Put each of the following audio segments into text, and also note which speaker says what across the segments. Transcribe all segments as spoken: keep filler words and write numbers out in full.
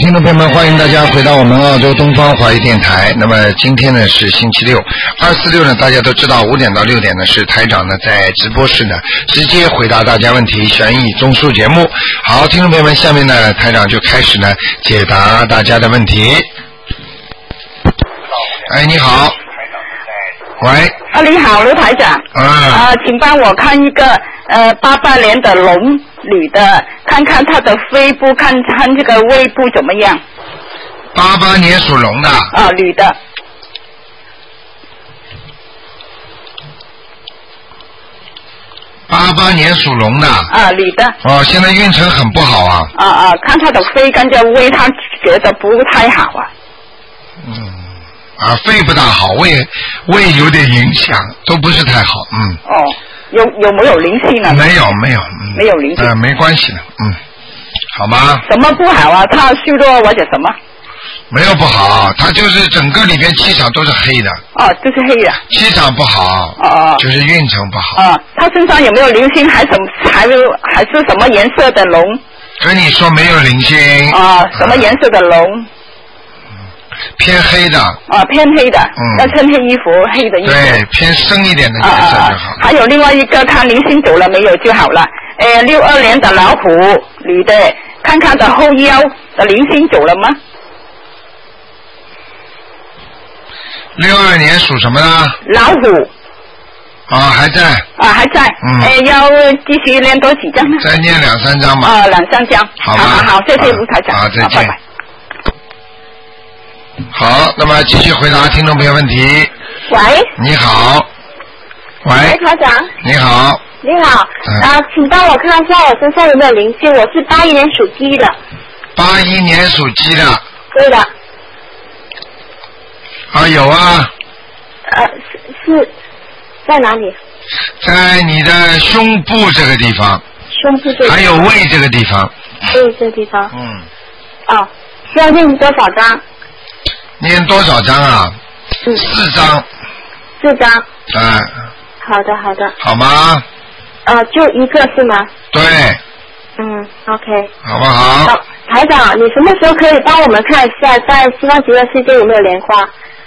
Speaker 1: 听众朋友们，欢迎大家回到我们澳洲东方华语电台。那么今天呢是星期六，二四六呢大家都知道，五点到六点呢是台长呢在直播室呢直接回答大家问题，悬疑综述节目。好，听众朋友们，下面呢台长就开始呢解答大家的问题。哎，你好。喂。
Speaker 2: 啊，你好，卢台长。
Speaker 1: 啊。
Speaker 2: 啊，请帮我看一个呃八八年的龙女的，看看她的肺部，看看这个胃部怎么样。
Speaker 1: 八八年属龙的。
Speaker 2: 啊，女的。
Speaker 1: 八八年属龙的。
Speaker 2: 啊，女的。
Speaker 1: 哦，现在运程很不好啊。
Speaker 2: 啊啊，看她的肺跟着胃，她觉得不太好啊。
Speaker 1: 嗯。啊，肺不大好，胃胃有点影响，都不是太好，嗯。
Speaker 2: 哦，有有没有灵性呢？
Speaker 1: 没有没有，嗯。
Speaker 2: 没有灵性。
Speaker 1: 呃，没关系的，嗯，好吗？
Speaker 2: 什么不好啊？他虚弱或者什么？
Speaker 1: 没有不好，他就是整个里边气场都是黑的。
Speaker 2: 哦，就是黑的。
Speaker 1: 气场不好。
Speaker 2: 哦哦。
Speaker 1: 就是运程不好。
Speaker 2: 啊，他身上有没有灵性？还什还有还是什么颜色的龙？
Speaker 1: 跟你说没有灵性。
Speaker 2: 啊，什么颜色的龙？
Speaker 1: 偏黑的。
Speaker 2: 啊，偏黑的。
Speaker 1: 嗯。
Speaker 2: 要穿黑衣服，黑的衣服。
Speaker 1: 对，偏深一点的颜色就好。
Speaker 2: 啊、还有另外一个，看灵性走了没有就好了。呃，六二年的老虎女的，看看的后腰的灵性走了吗？
Speaker 1: 六二年属什么呢？
Speaker 2: 老虎。
Speaker 1: 啊，还在。
Speaker 2: 啊，还在。
Speaker 1: 嗯。
Speaker 2: 呃，要继续念多几张呢？
Speaker 1: 再念两三张吧。
Speaker 2: 啊，两三张。
Speaker 1: 好吧。
Speaker 2: 好好好，谢谢卢台长。
Speaker 1: 好，再见。
Speaker 2: 拜拜。
Speaker 1: 好，那么继续回答听众朋友问题。
Speaker 3: 喂。
Speaker 1: 你好。喂。
Speaker 3: 喂，台长。
Speaker 1: 你好。
Speaker 3: 你好。
Speaker 1: 嗯、
Speaker 3: 啊，请帮我看一下我身上有没有灵性？我是八一年属鸡的。
Speaker 1: 八一年属鸡的。
Speaker 3: 对的。
Speaker 1: 啊，有啊。
Speaker 3: 呃，是是在哪里？
Speaker 1: 在你的胸部这个地方。
Speaker 3: 胸部这个。
Speaker 1: 还有胃这个地方。
Speaker 3: 胃这个地方。
Speaker 1: 嗯。
Speaker 3: 哦，需要念多少张？
Speaker 1: 念多少张啊？
Speaker 3: 嗯。
Speaker 1: 四张。
Speaker 3: 四张。
Speaker 1: 哎。
Speaker 3: 好的，好的。
Speaker 1: 好吗？
Speaker 3: 呃，就一个是吗？
Speaker 1: 对。
Speaker 3: 嗯 ，OK。
Speaker 1: 好不好？
Speaker 3: 哦，台长，你什么时候可以帮我们看一下，在西方极乐世界有没有莲花？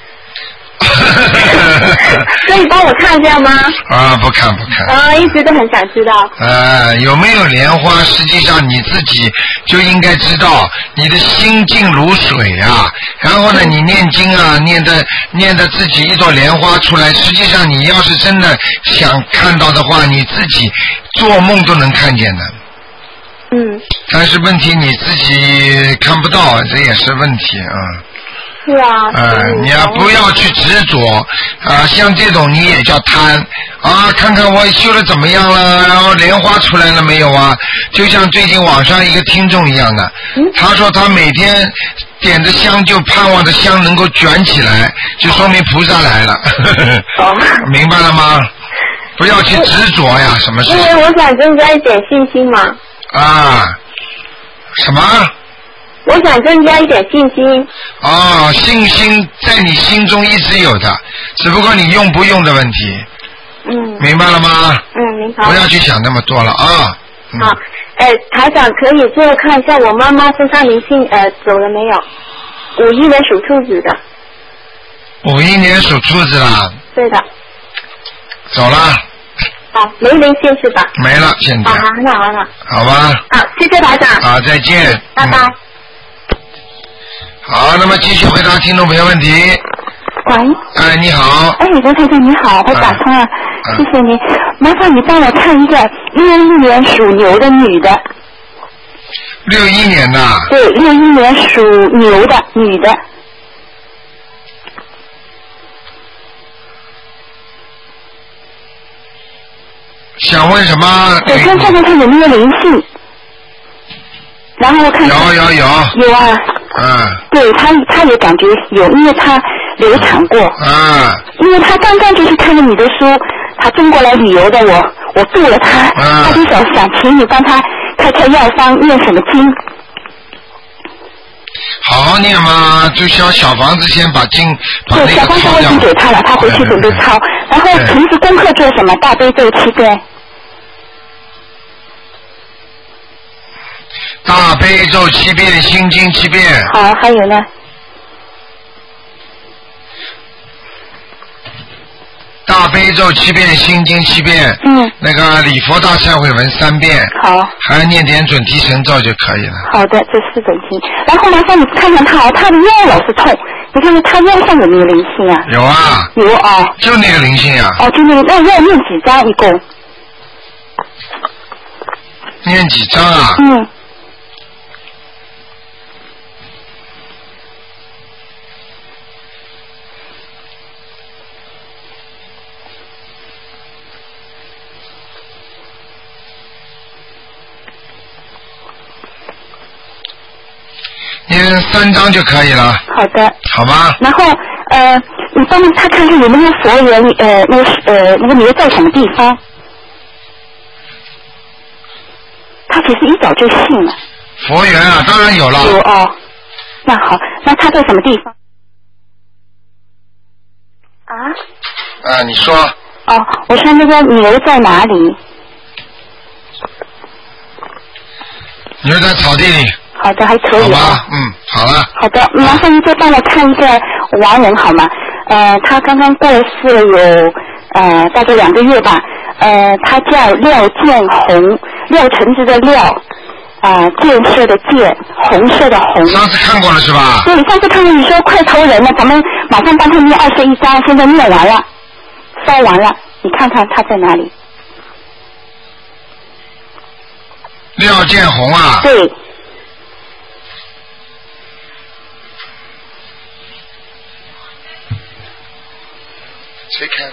Speaker 3: 可以帮我看一下吗？
Speaker 1: 啊，不看不看。
Speaker 3: 啊，一直都很想知道。
Speaker 1: 呃，有没有莲花？实际上你自己就应该知道，你的心静如水啊。然后呢，你念经啊，念的念的自己一朵莲花出来。实际上，你要是真的想看到的话，你自己做梦都能看见的。
Speaker 3: 嗯。
Speaker 1: 但是问题你自己看不到，这也是问题啊。
Speaker 3: 是啊。
Speaker 1: 呃，你要不要去执着啊？像这种你也叫贪啊？看看我修的怎么样了，然后莲花出来了没有啊？就像最近网上一个听众一样的，
Speaker 3: 嗯、
Speaker 1: 他说他每天点着香就盼望着香能够卷起来，就说明菩萨来了。
Speaker 3: 哦、
Speaker 1: 明白了吗？不要去执着呀，什么事？
Speaker 3: 因为我想增加一点信心嘛。
Speaker 1: 啊？什么？
Speaker 3: 我想增加一点信心。
Speaker 1: 哦，信心在你心中一直有的，只不过你用不用的问题。
Speaker 3: 嗯。
Speaker 1: 明白了吗？
Speaker 3: 嗯，明白。
Speaker 1: 不要去想那么多了啊。
Speaker 3: 嗯、好，哎，台长可以最后看一下我妈妈身上灵性呃走了没有？五一年属兔子的。
Speaker 1: 五一年属兔子啦。
Speaker 3: 对的。
Speaker 1: 走了。
Speaker 3: 好，没灵性是吧？
Speaker 1: 没了，现在。
Speaker 3: 好，很好，很好。
Speaker 1: 好吧。
Speaker 3: 好，谢谢台长。
Speaker 1: 好，再见。
Speaker 3: 拜拜。
Speaker 1: 嗯好，那么继续回答听众朋友问题。
Speaker 4: 喂。
Speaker 1: 哎，你好。
Speaker 4: 哎，罗台长你好，我打通了，
Speaker 1: 哎、
Speaker 4: 谢谢你。麻烦你帮我看一个六一年属牛的女的。
Speaker 1: 六一年的。
Speaker 4: 对，六一年属牛的女的。
Speaker 1: 想问什么？
Speaker 4: 我先看看她有没有灵性。然后看看。
Speaker 1: 有有有。
Speaker 4: 有啊。
Speaker 1: 嗯。
Speaker 4: 对，他他也感觉有，因为他流产过。
Speaker 1: 嗯。
Speaker 4: 因为他刚刚就是看了你的书，他中国来旅游的我，我度了他，
Speaker 1: 嗯、
Speaker 4: 他就想想请你帮他开开药方，念什么经。
Speaker 1: 好好念嘛，就像小房子先把经把那个
Speaker 4: 对，小房子我已经给他了，他回去准备抄。然后平时功课做什么？大悲咒七遍。
Speaker 1: 大悲咒七遍，心经七遍。
Speaker 4: 好，还有呢？
Speaker 1: 大悲咒七遍，心经七遍。
Speaker 4: 嗯。
Speaker 1: 那个礼佛大忏悔文三遍。
Speaker 4: 好。
Speaker 1: 还要念点准提神咒就可以了。
Speaker 4: 好的，这四准提。然后麻烦你看看他啊，他的腰老是痛，你看看他腰上有没有灵性啊？
Speaker 1: 有啊。
Speaker 4: 有啊。
Speaker 1: 就那个灵性啊。
Speaker 4: 哦，就那个，那要念几张一共？
Speaker 1: 念几张啊？
Speaker 4: 嗯。
Speaker 1: 念三张就可以了。
Speaker 4: 好的。
Speaker 1: 好吧。
Speaker 4: 然后呃，你帮他看看有没有佛缘，呃，那个呃那个牛在什么地方？他其实一早就信了。
Speaker 1: 佛缘啊，当然有了。
Speaker 4: 有哦。那好，那他在什么地方？啊？
Speaker 1: 啊，你说。
Speaker 4: 哦，我说那个牛在哪里？
Speaker 1: 牛在草地里。
Speaker 4: 好的，还可以。
Speaker 1: 好吧，嗯，好了。
Speaker 4: 好的，麻烦你再帮我看一个亡人好吗？呃，他刚刚过世了有呃大概两个月吧。呃，他叫廖建红，廖橙子的廖，啊、呃，建设的建，红色的红。
Speaker 1: 上次看过了是吧？
Speaker 4: 对，上次看过你说快投人了，咱们马上帮他念二十一章，现在念完了，烧完了，你看看他在哪里？
Speaker 1: 廖建红啊。
Speaker 4: 对。
Speaker 1: 谁开的？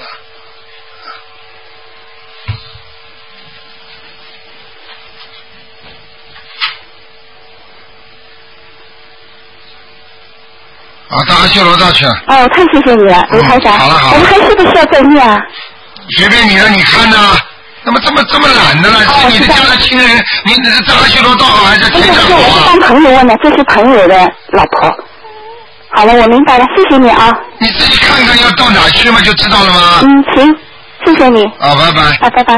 Speaker 1: 啊，到阿修罗道去了。
Speaker 4: 哦，太谢谢你了，卢台长。
Speaker 1: 好了好了。
Speaker 4: 我们还是不是要再念啊？
Speaker 1: 随便你了，你看呐。那么这么这么懒的了，是你的家的亲人，你在阿修罗道好还是天上好啊？
Speaker 4: 我是帮朋友问的，这是朋友的老婆。好了，我明白了，谢谢你啊。
Speaker 1: 你自己看看要到哪去嘛，就知道了吗？
Speaker 4: 嗯，行，谢谢你。
Speaker 1: 啊，拜拜。
Speaker 4: 啊，拜拜。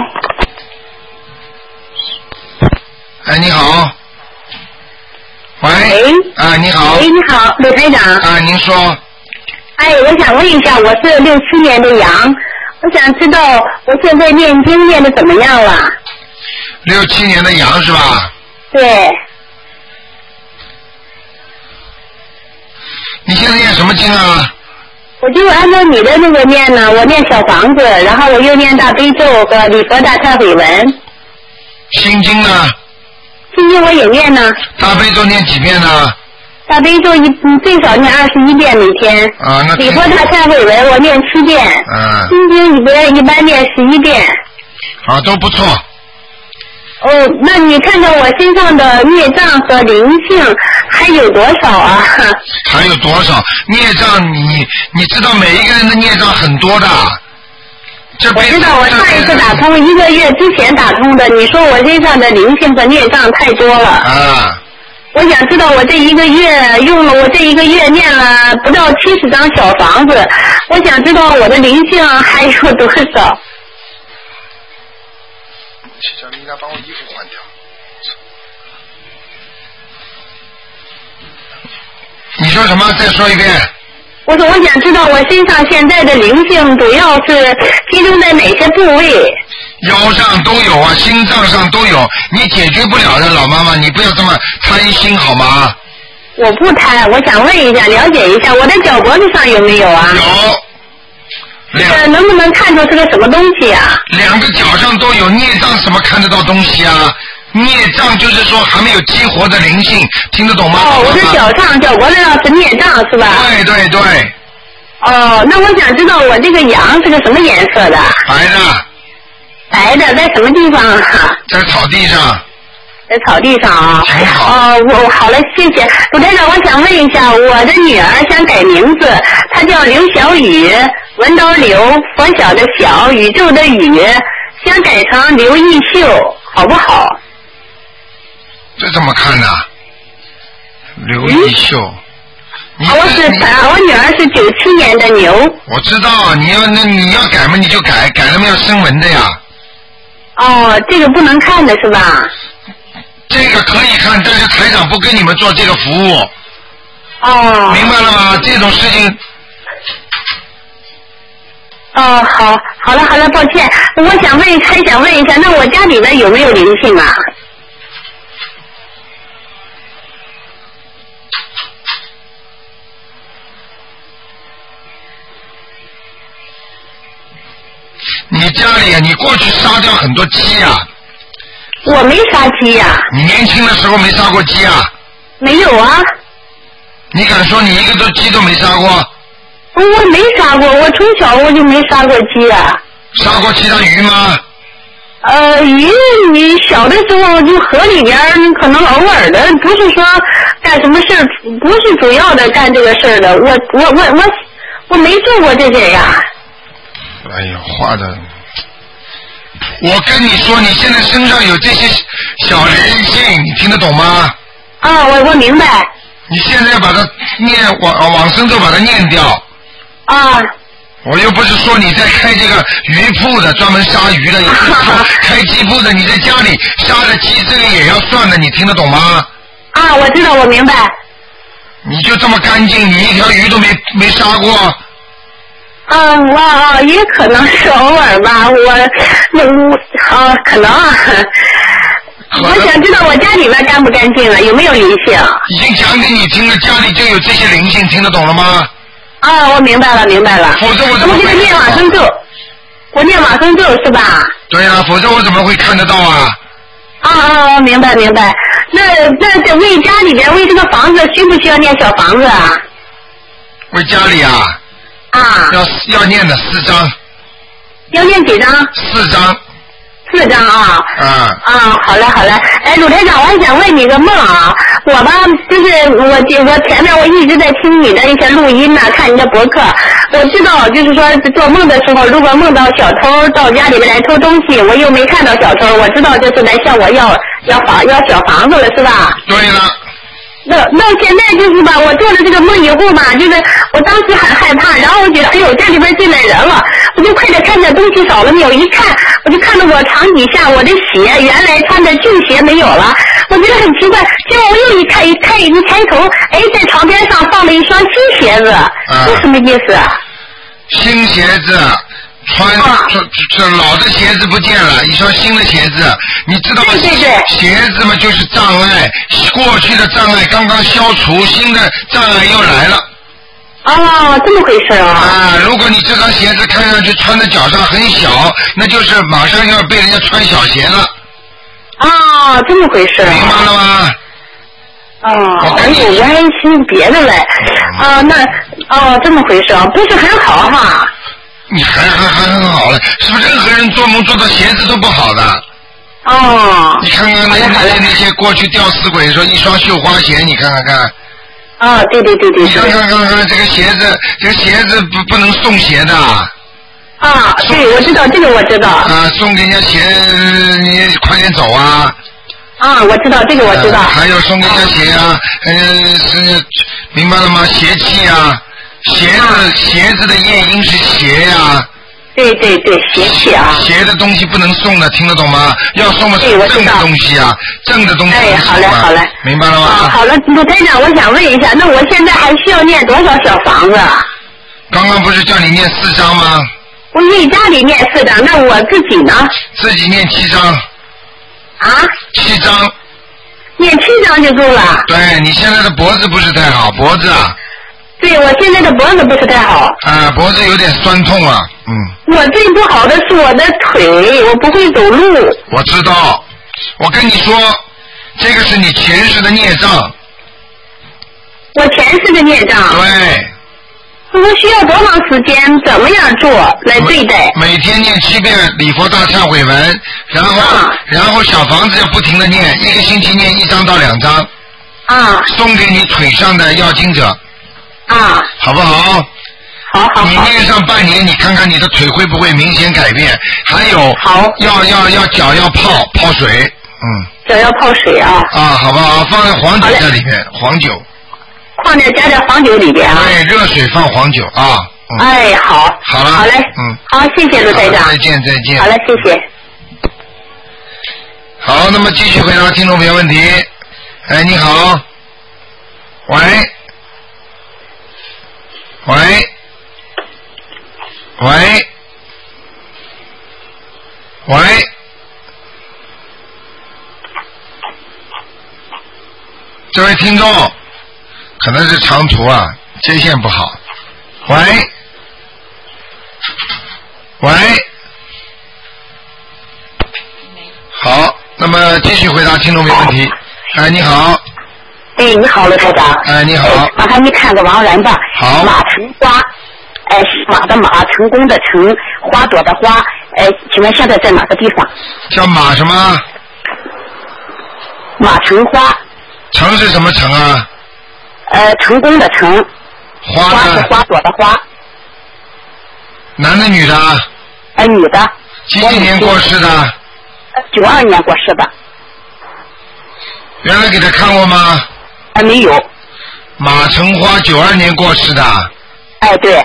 Speaker 1: 哎，你好。喂。
Speaker 5: 喂。
Speaker 1: 啊，你好。
Speaker 5: 喂，你好，刘台长。
Speaker 1: 啊，您说。
Speaker 5: 哎，我想问一下，我是六七年的羊，我想知道我现在念经念的怎么样了？
Speaker 1: 六七年的羊是吧？
Speaker 5: 对。
Speaker 1: 你现在念什么经啊？
Speaker 5: 我就按照你的那个念呢，我念小房子，然后我又念大悲咒和礼佛大忏悔文。
Speaker 1: 心经呢？
Speaker 5: 心经我也念呢。
Speaker 1: 大悲咒念几遍呢？
Speaker 5: 大悲咒一最少念二十一遍每天。
Speaker 1: 啊，那。
Speaker 5: 礼佛大忏悔文我念七遍。
Speaker 1: 嗯。
Speaker 5: 心经里边一般念十一遍。
Speaker 1: 啊，都不错。
Speaker 5: 哦，那你看看我身上的孽障和灵性还有多少啊？
Speaker 1: 还有多少孽障？你你知道每一个人的孽障很多的。这
Speaker 5: 我知道，我上一次打通一个月之前打通的，你说我身上的灵性和孽障太多了。
Speaker 1: 啊。
Speaker 5: 我想知道我这一个月用了，我这一个月念了不到七十张小房子，我想知道我的灵性还有多少。
Speaker 1: 小妮娜，帮我衣服换掉。你说什么？再说一遍。
Speaker 5: 我说，我想知道我身上现在的灵性主要是集中在哪些部位？
Speaker 1: 腰上都有啊，心脏上都有，你解决不了的，老妈妈，你不要这么贪心好吗？
Speaker 5: 我不贪，我想问一下，了解一下，我的脚脖子上有没有啊？
Speaker 1: 有。
Speaker 5: 这能不能看出是个什么东西啊？
Speaker 1: 两个脚上都有孽障，怎么看得到东西啊？孽障就是说还没有激活的灵性，听得懂吗？
Speaker 5: 哦，我的脚上、脚脖子上是孽障是吧？
Speaker 1: 对对对。
Speaker 5: 哦，那我想知道我这个羊是个什么颜色的？
Speaker 1: 白的。
Speaker 5: 白的，在什么地方啊？
Speaker 1: 在草地上。
Speaker 5: 在草地上啊。
Speaker 1: 挺好。
Speaker 5: 哦，我好了，谢谢鲁台长，我想问一下，我的女儿想改名字，她叫刘小雨，文刀刘，佛小的小，宇宙的宇，想改成刘艺秀，好不好？
Speaker 1: 这怎么看呢？刘艺秀。
Speaker 5: 嗯、我是啊，我女儿是九七年的牛。
Speaker 1: 我知道，你要那你要改嘛，你就改，改了嘛要声纹的呀。
Speaker 5: 哦，这个不能看的是吧？
Speaker 1: 这个可以看，但是台长不跟你们做这个服务。
Speaker 5: 哦。
Speaker 1: 明白了吗？这种事情。
Speaker 5: 哦，好，好了，好了，抱歉，我想问，还想问一下，那我家里面有没有灵性啊？
Speaker 1: 你家里，你过去杀掉很多鸡啊？
Speaker 5: 我没杀鸡呀、啊。
Speaker 1: 你年轻的时候没杀过鸡啊？
Speaker 5: 没有啊。
Speaker 1: 你敢说你一个都鸡都没杀过？
Speaker 5: 我没杀过，我从小我就没杀过鸡啊。
Speaker 1: 杀过其他鱼吗？
Speaker 5: 呃，鱼你小的时候就河里边可能偶尔的，不是说干什么事儿，不是主要的干这个事儿的。我我我我我没做过这些呀。
Speaker 1: 哎呀，画的！我跟你说，你现在身上有这些小灵性，你听得懂吗？
Speaker 5: 啊，我我明白。
Speaker 1: 你现在把它念往往生咒把它念掉。
Speaker 5: 啊。
Speaker 1: 我又不是说你在开这个鱼铺的，专门杀鱼的，开鸡铺的，你在家里杀的鸡，这个也要算的，你听得懂吗？
Speaker 5: 啊，我知道，我明白。
Speaker 1: 你就这么干净，你一条鱼都没没杀过？
Speaker 5: 嗯，我啊，也可能是偶尔吧，我那我啊，可能啊。我想知道我家里面干不干净啊，有没有灵性？
Speaker 1: 已经讲给你听了，家里就有这些灵性，听得懂了吗？
Speaker 5: 啊，我明白了，明白了。
Speaker 1: 否则我怎么会？
Speaker 5: 我给他念往生咒，我念往生咒是吧？
Speaker 1: 对呀、啊，否则我怎么会看得到啊？
Speaker 5: 啊啊，明白明白。那那这为家里边为这个房子需不需要念小房子啊？
Speaker 1: 为家里啊？
Speaker 5: 啊。
Speaker 1: 要要念的四张。
Speaker 5: 要念几张？
Speaker 1: 四张。
Speaker 5: 四张啊。
Speaker 1: 啊。
Speaker 5: 啊，好嘞好嘞。哎，鲁台长，我还想问你个梦啊。我吧，就是我我前面我一直在听你的一些录音呢，看你的博客。我知道，就是说做梦的时候，如果梦到小偷到家里面来偷东西，我又没看到小偷，我知道就是来向我要要房要小房子了，是吧？
Speaker 1: 对了。
Speaker 5: 那那现在就是吧，我做了这个梦以后吧，就是我当时很害怕，然后我觉得哎呦家里边进来人了，我就快点看见东西少了没有，一看我就看到我床底下我的鞋，原来穿的旧鞋没有了，我觉得很奇怪，结果我又一看一看一抬头，哎，在床边上放了一双新鞋子，这、啊、什么意思啊？
Speaker 1: 新鞋子。穿这这老的鞋子不见了，一双新的鞋子，你知道吗？
Speaker 5: 对对对。
Speaker 1: 鞋子嘛就是障碍，过去的障碍刚刚消除，新的障碍又来了。
Speaker 5: 哦，这么回事啊！
Speaker 1: 啊，如果你这双鞋子看上去穿在脚上很小，那就是马上要被人家穿小鞋了。
Speaker 5: 啊，这么回事啊！
Speaker 1: 明白了吗？
Speaker 5: 哦，我有我还信别的嘞。啊，那哦这么回事啊，不是很好哈。
Speaker 1: 你还还还很好了，是不是任何人做梦做到鞋子都不好的？
Speaker 5: 哦。
Speaker 1: 你看看那那些那些过去吊死鬼说一双绣花鞋，你看看看。
Speaker 5: 啊、哦，对对对对。
Speaker 1: 你看看看看这个鞋子，这个鞋子不不能送鞋的。
Speaker 5: 啊，对，我知道这个我知道。
Speaker 1: 啊，送给人家鞋，你快点走啊！
Speaker 5: 啊，我知道这个我知道。
Speaker 1: 啊、还有送给人家鞋啊，嗯、呃，是明白了吗？邪气啊。鞋子、啊、鞋子的业因是邪呀、啊，
Speaker 5: 对对对，邪气啊，
Speaker 1: 邪的东西不能送的，听得懂吗？要送的是正的东西啊，正的东西。
Speaker 5: 哎，好嘞好嘞，
Speaker 1: 明白了吗？
Speaker 5: 啊，好了，鲁台长，我想问一下，那我现在还需要念多少小房子啊？
Speaker 1: 刚刚不是叫你念四张吗？
Speaker 5: 我为家里念四张，那我自己呢？
Speaker 1: 自己念七张。
Speaker 5: 啊？
Speaker 1: 七张。
Speaker 5: 念七张就够了。
Speaker 1: 对，你现在的脖子不是太好，脖子啊。
Speaker 5: 对，我现在的脖子不是太好。
Speaker 1: 啊，脖子有点酸痛啊，嗯。
Speaker 5: 我最不好的是我的腿，我不会走路。
Speaker 1: 我知道，我跟你说，这个是你前世的孽障。
Speaker 5: 我前世的孽障。
Speaker 1: 对。
Speaker 5: 我需要多长时间？怎么样做来对待？
Speaker 1: 每天念七遍礼佛大忏悔文，然后、啊、然后小房子要不停的念，一个星期念一张到两张。
Speaker 5: 啊。
Speaker 1: 送给你腿上的要经者。
Speaker 5: 啊，
Speaker 1: 好不好？
Speaker 5: 好好好。
Speaker 1: 你念上半年，你看看你的腿会不会明显改变？还有，
Speaker 5: 好，
Speaker 1: 要要要脚要泡泡水，嗯。
Speaker 5: 脚要泡水啊。
Speaker 1: 啊，好不好？放在黄酒在里面，黄酒。
Speaker 5: 放在加在黄酒里边啊。
Speaker 1: 对，热水放黄酒啊。
Speaker 5: 嗯、哎，好。
Speaker 1: 好了。
Speaker 5: 好嘞。
Speaker 1: 嗯。
Speaker 5: 好，谢谢卢台长。
Speaker 1: 再见再见。
Speaker 5: 好嘞，谢谢。
Speaker 1: 好，那么继续回答听众朋友问题。哎，你好。喂。喂。喂。喂。这位听众，可能是长途啊，接线不好。喂。喂。好，那么继续回答听众朋友问题。哎，你好。
Speaker 6: 哎，你好，罗台长。
Speaker 1: 哎，你好。
Speaker 6: 哎、麻烦你看个亡人吧。
Speaker 1: 好。
Speaker 6: 马成花，哎，马的马，成功的成，花朵的花，哎，请问现在在哪个地方？
Speaker 1: 叫马什么？
Speaker 6: 马成花。
Speaker 1: 成是什么成啊？
Speaker 6: 呃，成功的成。
Speaker 1: 花
Speaker 6: 花是花朵的花。
Speaker 1: 男的女的？
Speaker 6: 哎，女的。
Speaker 1: 几几年过世的？
Speaker 6: 九二年过世的。
Speaker 1: 原来给他看过吗？
Speaker 6: 哎，没有。
Speaker 1: 马成花九二年过世的。
Speaker 6: 哎，对。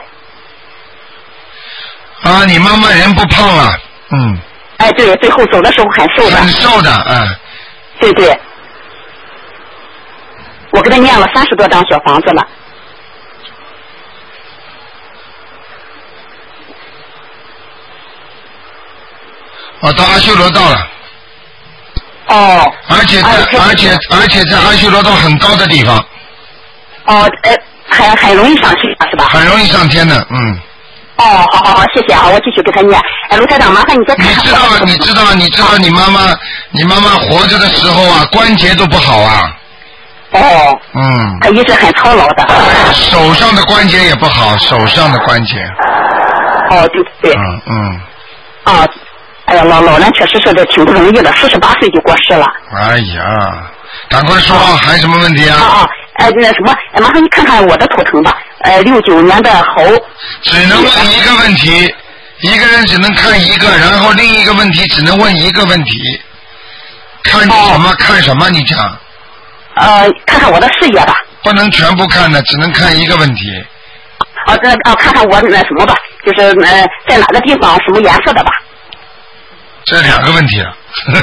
Speaker 1: 啊，你妈妈人不胖了，嗯。
Speaker 6: 哎，对，最后走的时候很瘦的。
Speaker 1: 很瘦的，嗯。
Speaker 6: 对对。我给他念了三十多张小房子了。
Speaker 1: 哦，到阿修罗道了。
Speaker 6: 哦。
Speaker 1: 而且在，而且而且在阿修罗道很高的地方。
Speaker 6: 哦，呃，很很容易上天是吧？
Speaker 1: 很容易上天的，嗯。
Speaker 6: 哦，好好好，谢谢啊，我继续给他念。哎，卢台长，麻烦你再看看。
Speaker 1: 你知道，你知道，你知道，你妈妈，你妈妈活着的时候啊，关节都不好啊。
Speaker 6: 哦。
Speaker 1: 嗯。
Speaker 6: 他一直很操劳的。
Speaker 1: 手上的关节也不好，手上的关节。
Speaker 6: 哦，对对。
Speaker 1: 嗯嗯。
Speaker 6: 啊。哎呀，老老人确实是这挺不容易的，四十八岁就过世了。
Speaker 1: 哎呀，赶快说，啊、还有什么问题啊？
Speaker 6: 啊啊，哎，那什么，麻烦你看看我的图腾吧。呃，六九年的猴。
Speaker 1: 只能问一个问题，一个人只能看一个，然后另一个问题只能问一个问题。看你什么？哦、看什么？你讲。
Speaker 6: 呃，看看我的事业吧。
Speaker 1: 不能全部看的，只能看一个问题。
Speaker 6: 啊，这啊，看看我那什么吧，就是呃，在哪个地方，什么颜色的吧。
Speaker 1: 这两个问题了。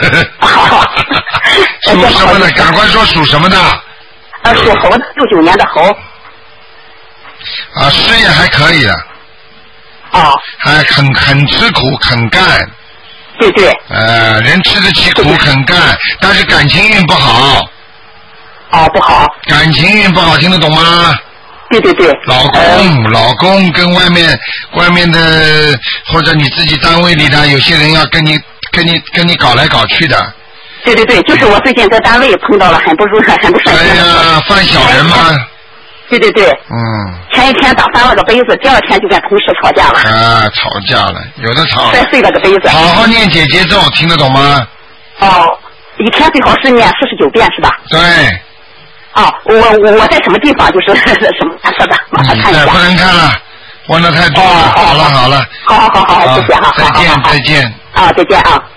Speaker 1: 属什么的？赶快说属什么的？
Speaker 6: 呃，属猴的，六九年的猴。
Speaker 1: 啊，事业还可以的。
Speaker 6: 哦。
Speaker 1: 还很很吃苦，肯干。
Speaker 6: 对对。
Speaker 1: 呃，人吃得起苦，肯干，但是感情运不好。
Speaker 6: 哦，不好。
Speaker 1: 感情运不好，听得懂吗？
Speaker 6: 对对对。
Speaker 1: 老公，呃、老公跟外面外面的或者你自己单位里的有些人要跟你跟你跟你搞来搞去的。
Speaker 6: 对对对，就是我最近在单位碰到了很不如很很不顺心。
Speaker 1: 哎呀，犯小人吗？
Speaker 6: 对对对。
Speaker 1: 嗯。
Speaker 6: 前一天打翻了个杯子，第二天就跟同事吵架了。
Speaker 1: 啊，吵架了，有的吵。
Speaker 6: 摔碎了个杯子。
Speaker 1: 好好念姐姐咒，听得懂吗？
Speaker 6: 哦，一天最好是念四十九遍是吧？
Speaker 1: 对。
Speaker 6: 哦，我我我在什么地方？就是什么颜色的？马上看一下。
Speaker 1: 不能看了，问的太多了。
Speaker 6: 哦、
Speaker 1: 好了好了。
Speaker 6: 好好好好，谢谢哈。
Speaker 1: 再见再见。
Speaker 6: 啊，再见啊。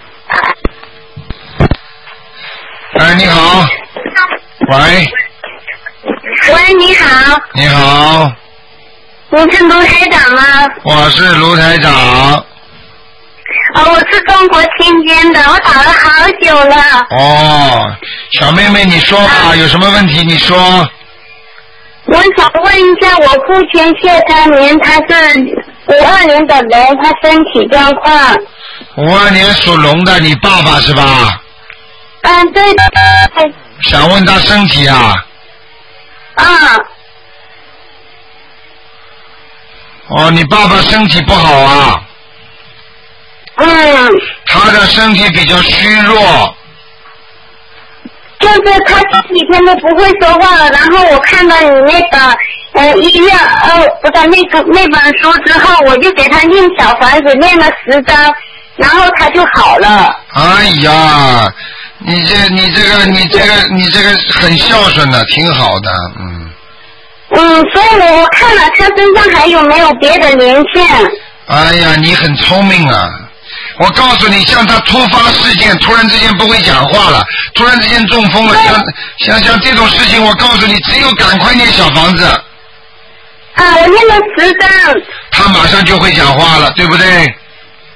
Speaker 1: 哎，你好。喂。
Speaker 5: 喂，你好。
Speaker 1: 你好。
Speaker 5: 你是卢台长吗？
Speaker 1: 我是卢台长。
Speaker 5: 哦，我是中国天津的，我打了好久了。
Speaker 1: 哦，小妹妹，你说吧，啊、有什么问题你说。
Speaker 5: 我想问一下，我父亲谢三年，他是五二年的龙，他身体状况。
Speaker 1: 五二年属龙的，你爸爸是吧？
Speaker 5: 嗯，对的。
Speaker 1: 想问他身体啊？
Speaker 5: 啊。
Speaker 1: 哦，你爸爸身体不好啊？
Speaker 5: 嗯。
Speaker 1: 他的身体比较虚弱。
Speaker 5: 就是他这几天都不会说话了，然后我看到你那个呃医院呃不是那个那本书之后，我就给他念小房子，念了十章，然后他就好了。
Speaker 1: 哎呀，你这你这个你这个你这个很孝顺的，挺好的，嗯。
Speaker 5: 嗯，所以我看了他身上还有没有别的连线。
Speaker 1: 哎呀，你很聪明啊！我告诉你，像他突发事件，突然之间不会讲话了，突然之间中风了，像像像这种事情，我告诉你，只有赶快念小房子。
Speaker 5: 啊，我念了十张。
Speaker 1: 他马上就会讲话了，对不对？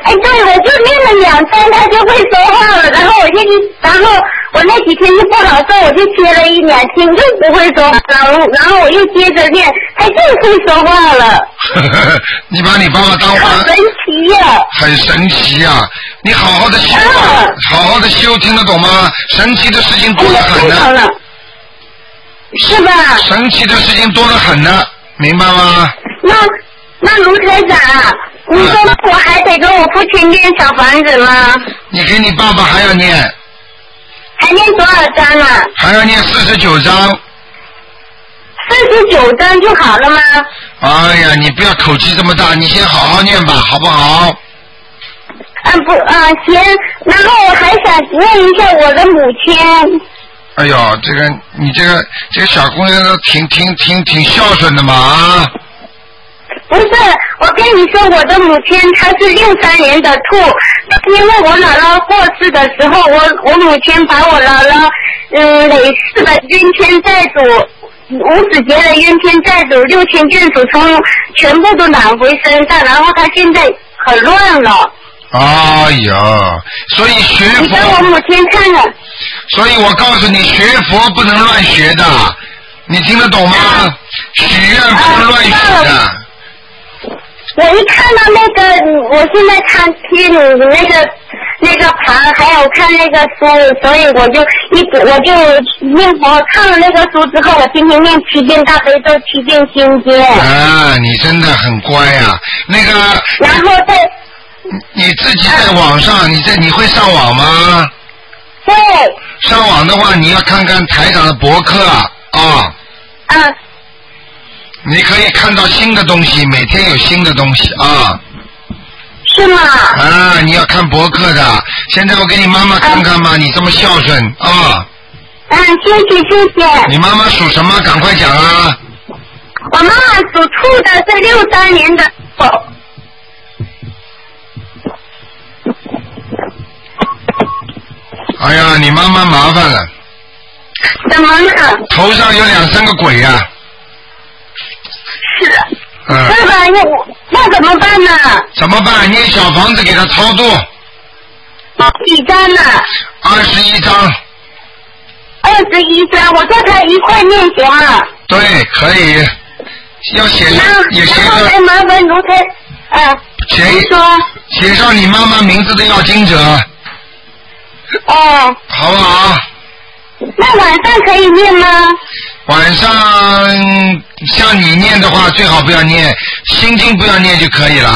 Speaker 3: 哎，对，我就念了两张，他就会说话了。然后我就，然后我那几天就不好受，我就切了一两天就不会说话，然后然后我又接着念，他就会说话了。
Speaker 1: 你把你爸爸当
Speaker 3: 好神奇呀、啊！
Speaker 1: 很神奇呀、啊！你好好的修啊，好好的修，听得懂吗？神奇的事情多得很呢。
Speaker 3: 是吧？
Speaker 1: 神奇的事情多得很呢，明白吗？
Speaker 3: 那那卢台长，你说我还得跟我父亲念小房子吗？
Speaker 1: 你给你爸爸还要念。
Speaker 3: 还念多少章啊？
Speaker 1: 还要念四十九章。
Speaker 3: 四十九章就好了吗？
Speaker 1: 哎呀，你不要口气这么大，你先好好念吧，好不好？
Speaker 3: 啊不啊行，然后我还想问一下我的母亲。
Speaker 1: 哎呦，这个你这个这个小姑娘都挺挺挺挺孝顺的嘛啊！
Speaker 3: 不是，我跟你说，我的母亲她是六三年的兔，因为我姥姥过世的时候，我我母亲把我姥姥嗯累世的冤天债主、无始劫的冤天债主、六亲眷属从全部都揽回身上，然后她现在很乱了。
Speaker 1: 哎呀，所以学佛。
Speaker 3: 你给我母亲看了。
Speaker 1: 所以我告诉你，学佛不能乱学的，你听得懂吗？啊、许愿不能乱许的。啊、
Speaker 3: 我一看到那个，我现在看听你那个那个盘，还有看那个书，所以我就一我就念佛看了那个书之后，我今天念七遍大悲咒，七遍心经。
Speaker 1: 啊，你真的很乖啊！那个。
Speaker 3: 然后再。
Speaker 1: 你自己在网上，啊、你在你会上网吗？
Speaker 3: 对。
Speaker 1: 上网的话，你要看看台长的博客啊。
Speaker 3: 嗯。
Speaker 1: 你可以看到新的东西，每天有新的东西啊。
Speaker 3: 是吗？
Speaker 1: 啊，你要看博客的。现在我给你妈妈看看嘛，啊、你这么孝顺啊。
Speaker 3: 嗯，谢谢谢谢。
Speaker 1: 你妈妈属什么？赶快讲啊。
Speaker 3: 我妈妈属兔的，是六三年的。
Speaker 1: 哎呀，你妈妈麻烦了。
Speaker 3: 怎么了？
Speaker 1: 头上有两三个鬼呀、啊。
Speaker 3: 是。
Speaker 1: 嗯。
Speaker 3: 是吧？那那怎么办呢？
Speaker 1: 怎么办？念小房子给他超度。
Speaker 3: 几张呢？
Speaker 1: 二十一张。
Speaker 3: 二十一张，我叫他一块念行吗？
Speaker 1: 对，可以。要写上，也写上。
Speaker 3: 然后麻烦卢台，啊，
Speaker 1: 写
Speaker 3: 说。
Speaker 1: 写上你妈妈名字的要经者。
Speaker 3: 哦，
Speaker 1: 好不好？
Speaker 3: 那晚上可以念吗？
Speaker 1: 晚上像你念的话，最好不要念，心经不要念就可以了。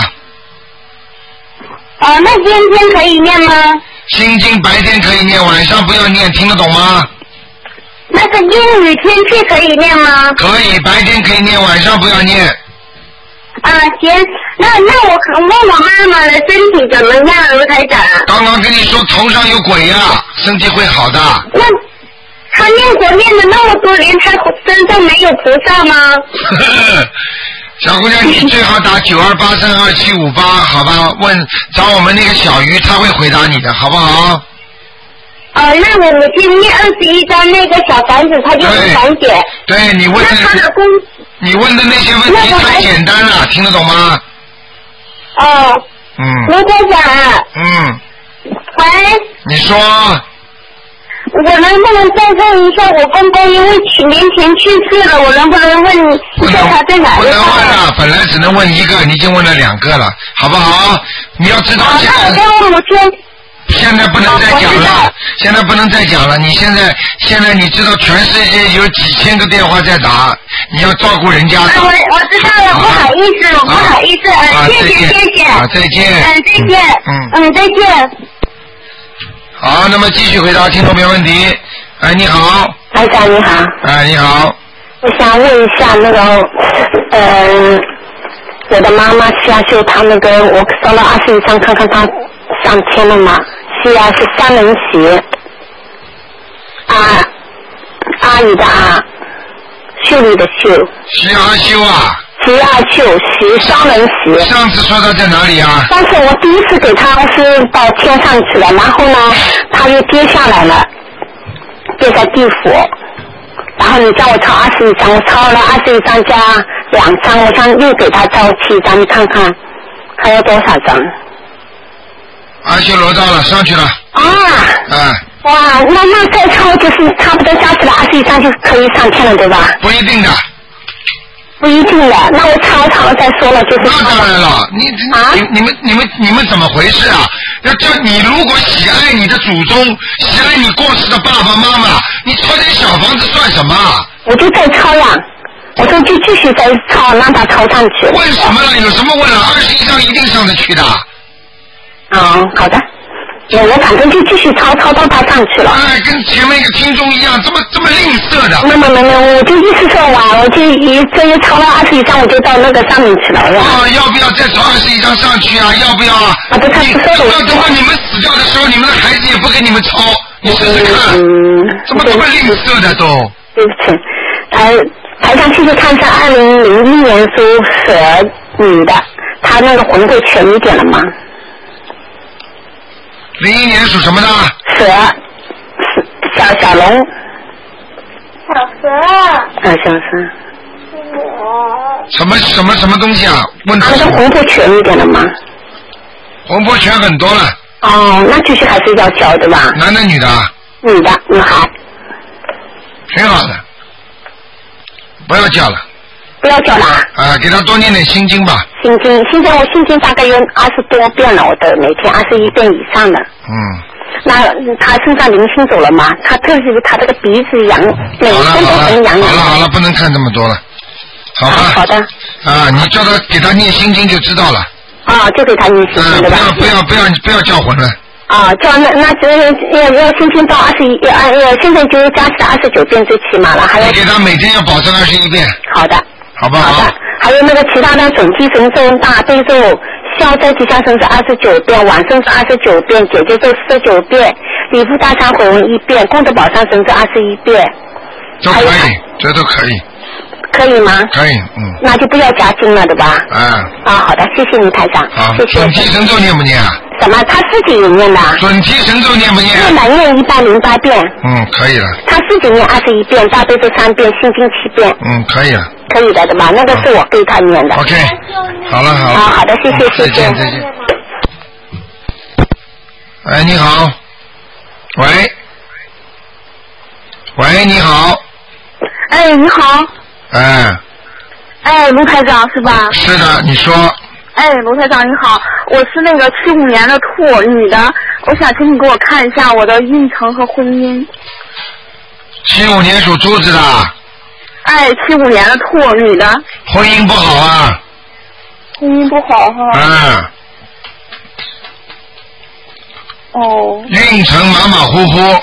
Speaker 3: 哦，那今天可以念吗？
Speaker 1: 心经白天可以念，晚上不要念，听得懂吗？
Speaker 3: 那个阴雨天气可以念吗？
Speaker 1: 可以，白天可以念，晚上不要念。
Speaker 3: 啊，行，那那我问我妈妈的身体怎么样，卢台长？
Speaker 1: 刚刚跟你说头上有鬼呀、啊，身体会好的。
Speaker 3: 那他念佛念了那么多年，他身上没有菩萨吗？
Speaker 1: 小姑娘，你最好打九二八三二七五八，好吧？问找我们那个小鱼，他会回答你的，好不好？
Speaker 3: 哦，那我母亲念二十一张那个小房子，他就不敢解。
Speaker 1: 对，你问的。
Speaker 3: 那他的公。
Speaker 1: 你问的那些问题太简单了，听得懂吗？
Speaker 3: 哦。
Speaker 1: 嗯。
Speaker 3: 卢台长。
Speaker 1: 嗯。
Speaker 3: 喂。
Speaker 1: 你说。
Speaker 3: 我能不能再问一下我公公，因为几年前去世了，我能不能问一下他在哪个？
Speaker 1: 不能问了，本来只能问一个，你已经问了两个了，好不好？你要知道现在。
Speaker 3: 好，那我跟我母亲。
Speaker 1: 现在不能再讲了，现在不能再讲了。你现在现在你知道全世界有几千个电话在打，你要照顾人家。
Speaker 3: 啊，我我知道了，不好意思，不好意思，
Speaker 1: 啊，
Speaker 3: 谢谢谢谢。
Speaker 1: 啊，再见。
Speaker 3: 嗯，再见。
Speaker 1: 嗯
Speaker 3: 嗯，再见。
Speaker 1: 好，那么继续回答听众朋友问题。哎，你好。
Speaker 7: 台长你好。
Speaker 1: 哎，你好。
Speaker 7: 我想问一下那个，嗯、呃，我的妈妈下秀她那个，我烧了二十一张，看看她上天了吗？是啊，是三人鞋。啊，阿姨的阿，秀丽的秀。
Speaker 1: 徐阿秀啊。
Speaker 7: 徐阿秀，徐双人鞋。
Speaker 1: 上次说他在哪里啊？
Speaker 7: 上次我第一次给他是到天上去了，然后呢，他又跌下来了，跌在地府。然后你叫我抄二十一张，我抄了二十一张加两张，我想又给他抄七张，你看看还有多少张？
Speaker 1: 阿修罗到了，上去了。
Speaker 7: 啊。
Speaker 1: 嗯。
Speaker 7: 哇，那那再抄就是差不多加起来二十一张就可以上天了，对吧？
Speaker 1: 不一定的。
Speaker 7: 不一定的，那我抄抄了再说了，就是。
Speaker 1: 那当然了，你啊，你你们你们你们怎么回事啊？要叫你如果喜爱你的祖宗，喜爱你过世的爸爸妈妈，你抄点小房子算什么？
Speaker 7: 我就在抄呀，我说就继续再抄，让他抄上去。
Speaker 1: 问什么了？有什么问了？二十一张一定上得去的。
Speaker 7: 嗯，好的。我反正就继续抄，抄到他上去了。
Speaker 1: 哎，跟前面一个听众一样，这么这么吝啬的。
Speaker 7: 没没没没，我就意思说完，我就一这一抄了二十一张，我就到那个上面去了。
Speaker 1: 啊，要不要再抄二十一张上去啊？要不要啊？
Speaker 7: 啊，不，他不说
Speaker 1: 我。等到你们死掉的时候，你们的孩子也不给你们抄，你试试看。嗯。怎么这么吝啬的都？
Speaker 7: 对不起，台台上继续看是二零零一年属蛇女的，她那个魂会全一点了吗？
Speaker 1: 零一年属什么的？
Speaker 7: 蛇，小小龙。
Speaker 3: 小蛇。
Speaker 7: 啊，小蛇。
Speaker 1: 什么什么什么东西啊？问
Speaker 7: 他的魂魄全一点了吗？
Speaker 1: 魂魄全很多了。
Speaker 7: 哦，那继续还是要教对吧？
Speaker 1: 男的女的？
Speaker 7: 女的，女孩。
Speaker 1: 挺好的，不要叫了。
Speaker 7: 不要叫了。
Speaker 1: 啊，给他多念点心经吧。
Speaker 7: 心经，现在我心经大概有二十多遍了，我的每天二十一遍以上的。
Speaker 1: 嗯。
Speaker 7: 那他身上灵性走了吗？他特别是他这个鼻子痒，每天都很痒痒。
Speaker 1: 好了好了，不能看这么多了，好吧？
Speaker 7: 好的。
Speaker 1: 啊，你叫他给他念心经就知道了。
Speaker 7: 啊，就给他念心经对吧？
Speaker 1: 不要不要不要不要叫魂了。
Speaker 7: 啊，叫那那只要要心经到二十一呃呃，现在就是加起来二十九遍最起码了，还要。
Speaker 1: 你给他每天要保证二十一遍。
Speaker 7: 好的。
Speaker 1: 好不好？
Speaker 7: 好的。还有那个其他的准提神咒、大悲咒、消灾吉祥神是二十九遍，往生是二十九遍，姐姐咒四十九遍，礼佛大忏悔文一遍，功德宝山神是二十一遍。
Speaker 1: 都可以，这都可以。
Speaker 7: 可以吗？
Speaker 1: 可以，嗯。
Speaker 7: 那就不要加经了，对吧？
Speaker 1: 啊。
Speaker 7: 啊，好的，谢谢你台长。
Speaker 1: 好，
Speaker 7: 谢谢。
Speaker 1: 准提神咒念不念啊？
Speaker 7: 什么？他自己也念的。
Speaker 1: 准提神咒念不念？
Speaker 7: 念的，念一百零八遍。
Speaker 1: 嗯，可以了。
Speaker 7: 他自己念二十一遍，大悲咒三遍，心经七遍。
Speaker 1: 嗯，可以了。
Speaker 7: 可以的，对吧？那个是我给他念的。
Speaker 1: OK， 好了好了。
Speaker 7: 啊，好的，谢谢谢谢。
Speaker 1: 再见再见。哎，你好。喂。喂，你好。
Speaker 8: 哎，你好。
Speaker 1: 哎。
Speaker 8: 哎，卢台长是吧？
Speaker 1: 是的，你说。
Speaker 8: 哎，卢台长你好，我是那个七五年的兔，女的，我想请你给我看一下我的运程和婚姻。
Speaker 1: 七五年属猪子的。
Speaker 8: 哎，七五年的兔，女的。
Speaker 1: 婚姻不好啊。
Speaker 8: 婚姻不好哈。
Speaker 1: 嗯。
Speaker 8: 哦。
Speaker 1: 运程马马虎虎。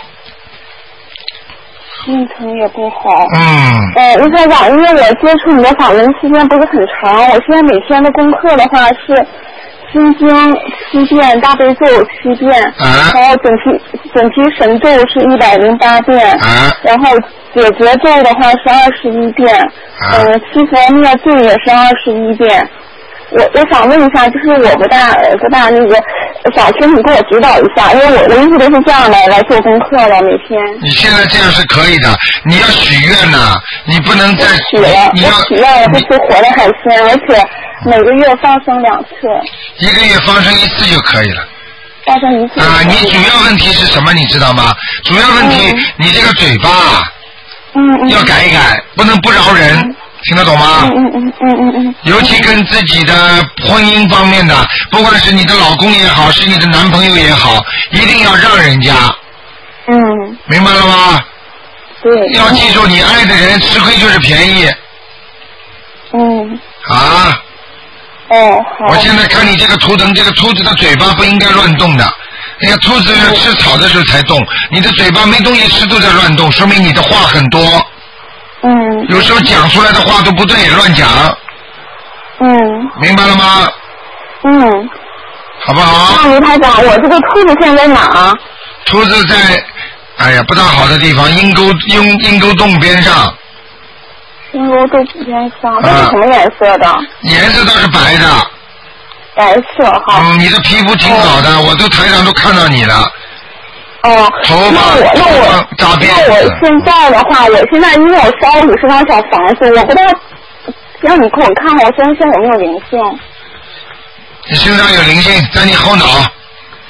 Speaker 8: 运程也不好。
Speaker 1: 嗯。
Speaker 8: 呃，卢台长，因为我接触你的法门时间不是很长，我现在每天的功课的话是心经七遍，大悲咒七遍，
Speaker 1: 啊、
Speaker 8: 然后准提准提神咒是一百零八遍，
Speaker 1: 啊、
Speaker 8: 然后解结咒的话是二十一遍，
Speaker 1: 啊、
Speaker 8: 呃，七佛灭罪也是二十一遍。我我想问一下，就是我不大儿子大那个，想请你给我指导一下，因为我我一直都是这样来来做功课的，每天。
Speaker 1: 你现在这样是可以的，你要许愿呐，你不能再
Speaker 8: 许了，
Speaker 1: 你要
Speaker 8: 我许愿了不吃活的海鲜，而且每个月放生两次。
Speaker 1: 一个月放生一次就可以了。
Speaker 8: 放生一次。
Speaker 1: 啊，你主要问题是什么？你知道吗？主要问题，嗯、你这个嘴巴，
Speaker 8: 嗯嗯，
Speaker 1: 要改一改，不能不饶人。嗯听得懂吗？
Speaker 8: 嗯嗯嗯嗯嗯嗯。
Speaker 1: 尤其跟自己的婚姻方面的，不管是你的老公也好，是你的男朋友也好，一定要让人家。
Speaker 8: 嗯。
Speaker 1: 明白了吗？
Speaker 8: 对。
Speaker 1: 要记住，你爱的人吃亏就是便宜。
Speaker 8: 嗯。
Speaker 1: 啊。
Speaker 8: 哦，好。
Speaker 1: 我现在看你这个图腾，这个兔子的嘴巴不应该乱动的。那个兔子要吃草的时候才动，你的嘴巴没东西吃都在乱动，说明你的话很多。
Speaker 8: 嗯，
Speaker 1: 有时候讲出来的话都不对，乱讲。
Speaker 8: 嗯，
Speaker 1: 明白了吗？
Speaker 8: 嗯，
Speaker 1: 好不好？
Speaker 8: 那卢台长，我这个兔子现在哪儿？
Speaker 1: 兔子在，哎呀，不大好的地方，阴沟阴阴沟洞边上。
Speaker 8: 阴沟洞边上，这是什么颜色的？
Speaker 1: 颜色倒是白的。
Speaker 8: 白色哈。
Speaker 1: 嗯，你的皮肤挺好的，哦、我都台上都看到你了。
Speaker 8: 哦，
Speaker 1: 头发，
Speaker 8: 那我那我
Speaker 1: 大辫
Speaker 8: 那我现在的话，我现在因为我烧了五十套小房子，我不知道让你给我看我身上有没有灵性。
Speaker 1: 你身上有灵性，在你后脑。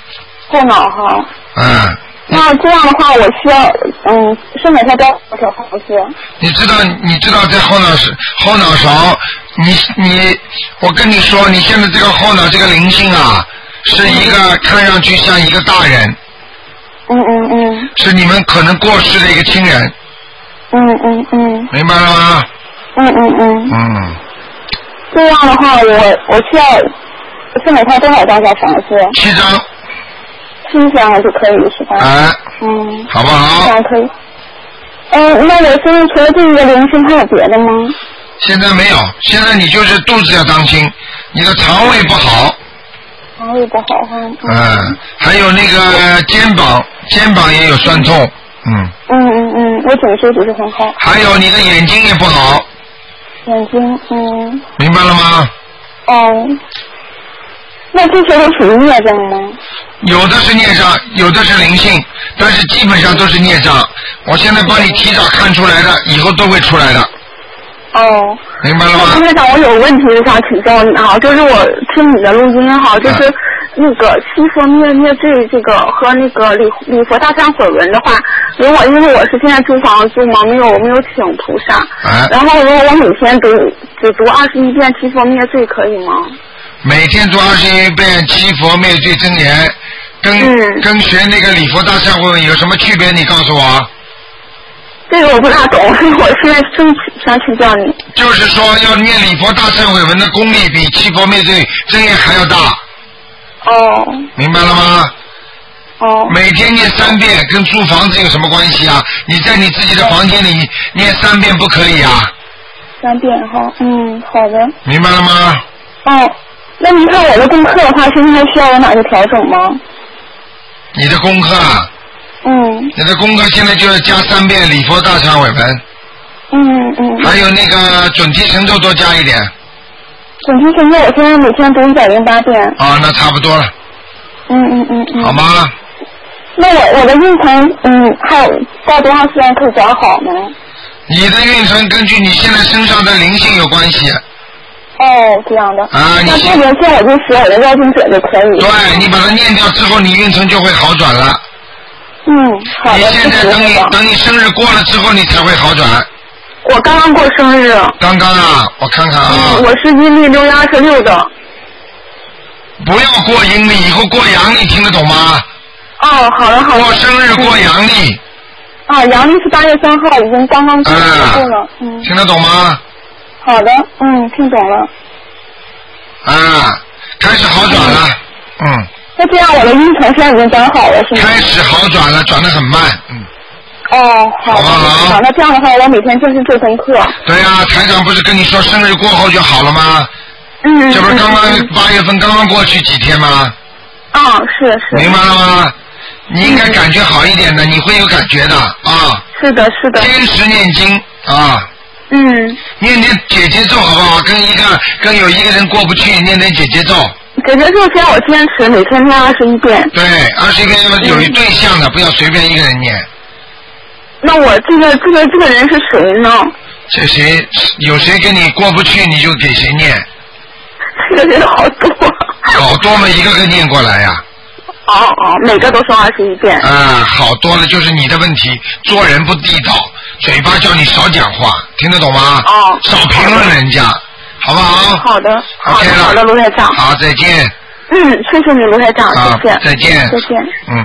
Speaker 8: 后脑哈。
Speaker 1: 嗯。
Speaker 8: 那这样的话，我需要嗯，生给他多少条房子？
Speaker 1: 你知道，你知道在后脑勺后脑勺，你你，我跟你说，你现在这个后脑这个灵性啊，是一个看上去像一个大人。
Speaker 8: 嗯嗯嗯。
Speaker 1: 是你们可能过世的一个亲人。
Speaker 8: 嗯嗯嗯。
Speaker 1: 明白了吗？
Speaker 8: 嗯嗯嗯。
Speaker 1: 嗯。
Speaker 8: 这样的话，我我需要生给他多少张小房子？
Speaker 1: 七张。
Speaker 8: 七张就可以是吧？
Speaker 1: 哎。
Speaker 8: 嗯。
Speaker 1: 好不好？
Speaker 8: 这样可以。嗯，那我现在除了这个灵性，还有别的吗？
Speaker 1: 现在没有，现在你就是肚子要当心，你的肠胃不好。
Speaker 8: 肠胃不好哈。
Speaker 1: 嗯，还有那个肩膀，肩膀也有酸痛。嗯。
Speaker 8: 嗯嗯嗯，我颈椎不是很好。
Speaker 1: 还有你的眼睛也不好。
Speaker 8: 眼睛，嗯。
Speaker 1: 明白了吗？
Speaker 8: 哦。那这些都属于孽障吗？
Speaker 1: 有的是孽障，有的是灵性，但是基本上都是孽障。我现在帮你提早看出来的，以后都会出来的。
Speaker 8: 哦。
Speaker 1: 明白了吗？
Speaker 8: 台长，我有问题想请教你哈，就是我听你的录音哈，就是那个七佛灭灭罪这个和那个礼礼佛大忏悔文的话，如果因为我是现在租房住嘛，没有没有请菩萨，
Speaker 1: 啊、
Speaker 8: 然后如果我每天读只读二十一遍七佛灭罪可以吗？
Speaker 1: 每天读二十一遍七佛灭罪真言，跟、嗯、跟学那个礼佛大忏悔文有什么区别？你告诉我。
Speaker 8: 这个我不大懂，我现在正想请教你。
Speaker 1: 就是说，要念礼佛大忏悔文的功力比七佛灭罪真言还要大。
Speaker 8: 哦。
Speaker 1: 明白了吗？
Speaker 8: 哦。
Speaker 1: 每天念三遍，跟租房子有什么关系啊？你在你自己的房间里念三遍不可以啊？
Speaker 8: 三遍哈，嗯，好的。
Speaker 1: 明白了吗？
Speaker 8: 哦。那您看我的功课的话，现在需要有哪些调整吗？
Speaker 1: 你的功课啊？
Speaker 8: 嗯。
Speaker 1: 你的功课现在就是加三遍礼佛大忏悔文。
Speaker 8: 嗯嗯。
Speaker 1: 还有那个准提神咒多加一点。
Speaker 8: 准提神咒我现在每天读一百零八遍。
Speaker 1: 啊，那差不多了。
Speaker 8: 嗯嗯嗯嗯。
Speaker 1: 好吗？
Speaker 8: 那我我的运程嗯还有到多长时间可以转好呢？
Speaker 1: 你的运程根据你现在身上的灵性有关系。
Speaker 8: 哦，这样的。
Speaker 1: 啊，你
Speaker 8: 那这灵性我就学我的要经者就可以。
Speaker 1: 对，你把它念掉之后，你运程就会好转了。
Speaker 8: 嗯，好的。
Speaker 1: 你现在等你等你生日过了之后，你才会好转。
Speaker 8: 我刚刚过生日。
Speaker 1: 刚刚啊，我看看啊。
Speaker 8: 嗯，我是阴历六月二十六的。
Speaker 1: 不要过阴历，以后过阳历，听得懂吗？
Speaker 8: 哦，好的好的。
Speaker 1: 过生日过阳历。
Speaker 8: 啊，阳历是八月三号，已经刚刚过了。嗯。
Speaker 1: 听得懂吗？
Speaker 8: 好的，嗯，听懂了。
Speaker 1: 啊，开始好转了，嗯。嗯
Speaker 8: 那这样我的运程现在已经转好了，是吗？
Speaker 1: 开始好转了，转得很慢，嗯。
Speaker 8: 哦，好。
Speaker 1: 好不好？
Speaker 8: 好，那这样的话，我每天就是做功课。
Speaker 1: 对啊，台长不是跟你说生日过后就好了吗？
Speaker 8: 嗯。
Speaker 1: 这不是刚刚八月份刚刚过去几天吗？
Speaker 8: 啊、哦，是是。
Speaker 1: 明白了吗？你应该感觉好一点的，嗯、你会有感觉的啊。
Speaker 8: 是的，是的。
Speaker 1: 坚持念经啊。
Speaker 8: 嗯。
Speaker 1: 念念姐姐咒好不好？跟一个跟有一个人过不去，念念姐姐咒。
Speaker 8: 姐姐咒先我坚持每天念二十一遍。
Speaker 1: 对，二十一遍要有一对象的，嗯、不要随便一个人念。
Speaker 8: 那我这个这个这个人是谁呢？
Speaker 1: 这谁有谁跟你过不去，你就给谁念。
Speaker 8: 这个人好多。
Speaker 1: 好多嘛，一个个念过来呀、
Speaker 8: 啊。哦哦，每个都说二十一遍。
Speaker 1: 啊，好多了，就是你的问题，做人不地道，嘴巴叫你少讲话，听得懂吗？
Speaker 8: 哦。
Speaker 1: 少评论人家，好不好？
Speaker 8: 好的，好的，好的，卢台长。
Speaker 1: 好，再见。
Speaker 8: 嗯，谢谢你，卢台长，
Speaker 1: 再
Speaker 8: 见。
Speaker 1: 再见。
Speaker 8: 再见。
Speaker 1: 嗯。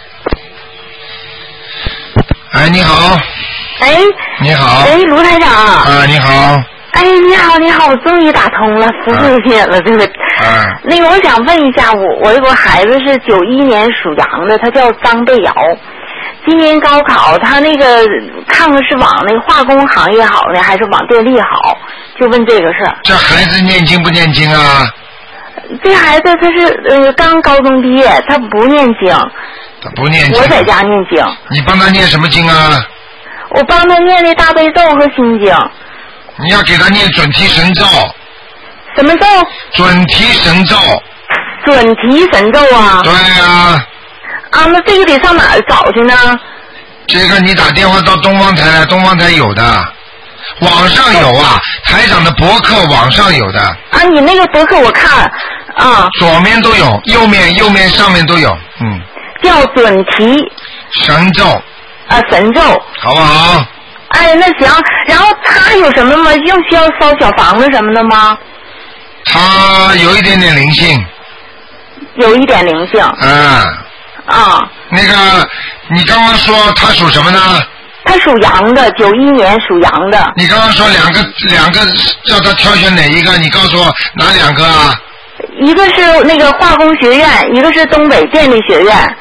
Speaker 1: 哎，你好。
Speaker 9: 哎。
Speaker 1: 你好。
Speaker 9: 哎，卢台长。
Speaker 1: 啊，你好。
Speaker 9: 哎，你好，你好，我终于打通了，服务你了，这个。
Speaker 1: 啊。
Speaker 9: 那个，我想问一下，我我这个孩子是九一年属羊的，他叫张贝瑶。今年高考，他那个看看是往那个化工行业好呢，还是往电力好？就问这个事儿。
Speaker 1: 这孩子念经不念经啊？
Speaker 9: 这孩子他是呃刚高中毕业，他不念经。
Speaker 1: 他不念经。
Speaker 9: 我在家念经。
Speaker 1: 你帮他念什么经啊？
Speaker 9: 我帮他念那大悲咒和心经。
Speaker 1: 你要给他念准提神咒。
Speaker 9: 什么咒？
Speaker 1: 准提神咒。
Speaker 9: 准提神咒啊？
Speaker 1: 对啊。
Speaker 9: 啊，那这个得上哪儿找去呢？
Speaker 1: 这个你打电话到东方台来，东方台有的，网上有啊，台长的博客网上有的。
Speaker 9: 啊，你那个博客我看， 啊。
Speaker 1: 左面都有，右面、右面、上面都有，嗯。
Speaker 9: 叫准提。
Speaker 1: 神咒。
Speaker 9: 啊，神咒。
Speaker 1: 好不好？
Speaker 9: 哎，那行。然后他有什么吗？用需要烧小房子什么的吗？
Speaker 1: 他有一点点灵性。
Speaker 9: 有一点灵性。
Speaker 1: 嗯。
Speaker 9: 啊。
Speaker 1: 那个，你刚刚说他属什么呢？
Speaker 9: 他属羊的，九一年属羊的。
Speaker 1: 你刚刚说两个两个，叫他挑选哪一个？你告诉我哪两个啊？
Speaker 9: 一个是那个化工学院，一个是东北电力学院。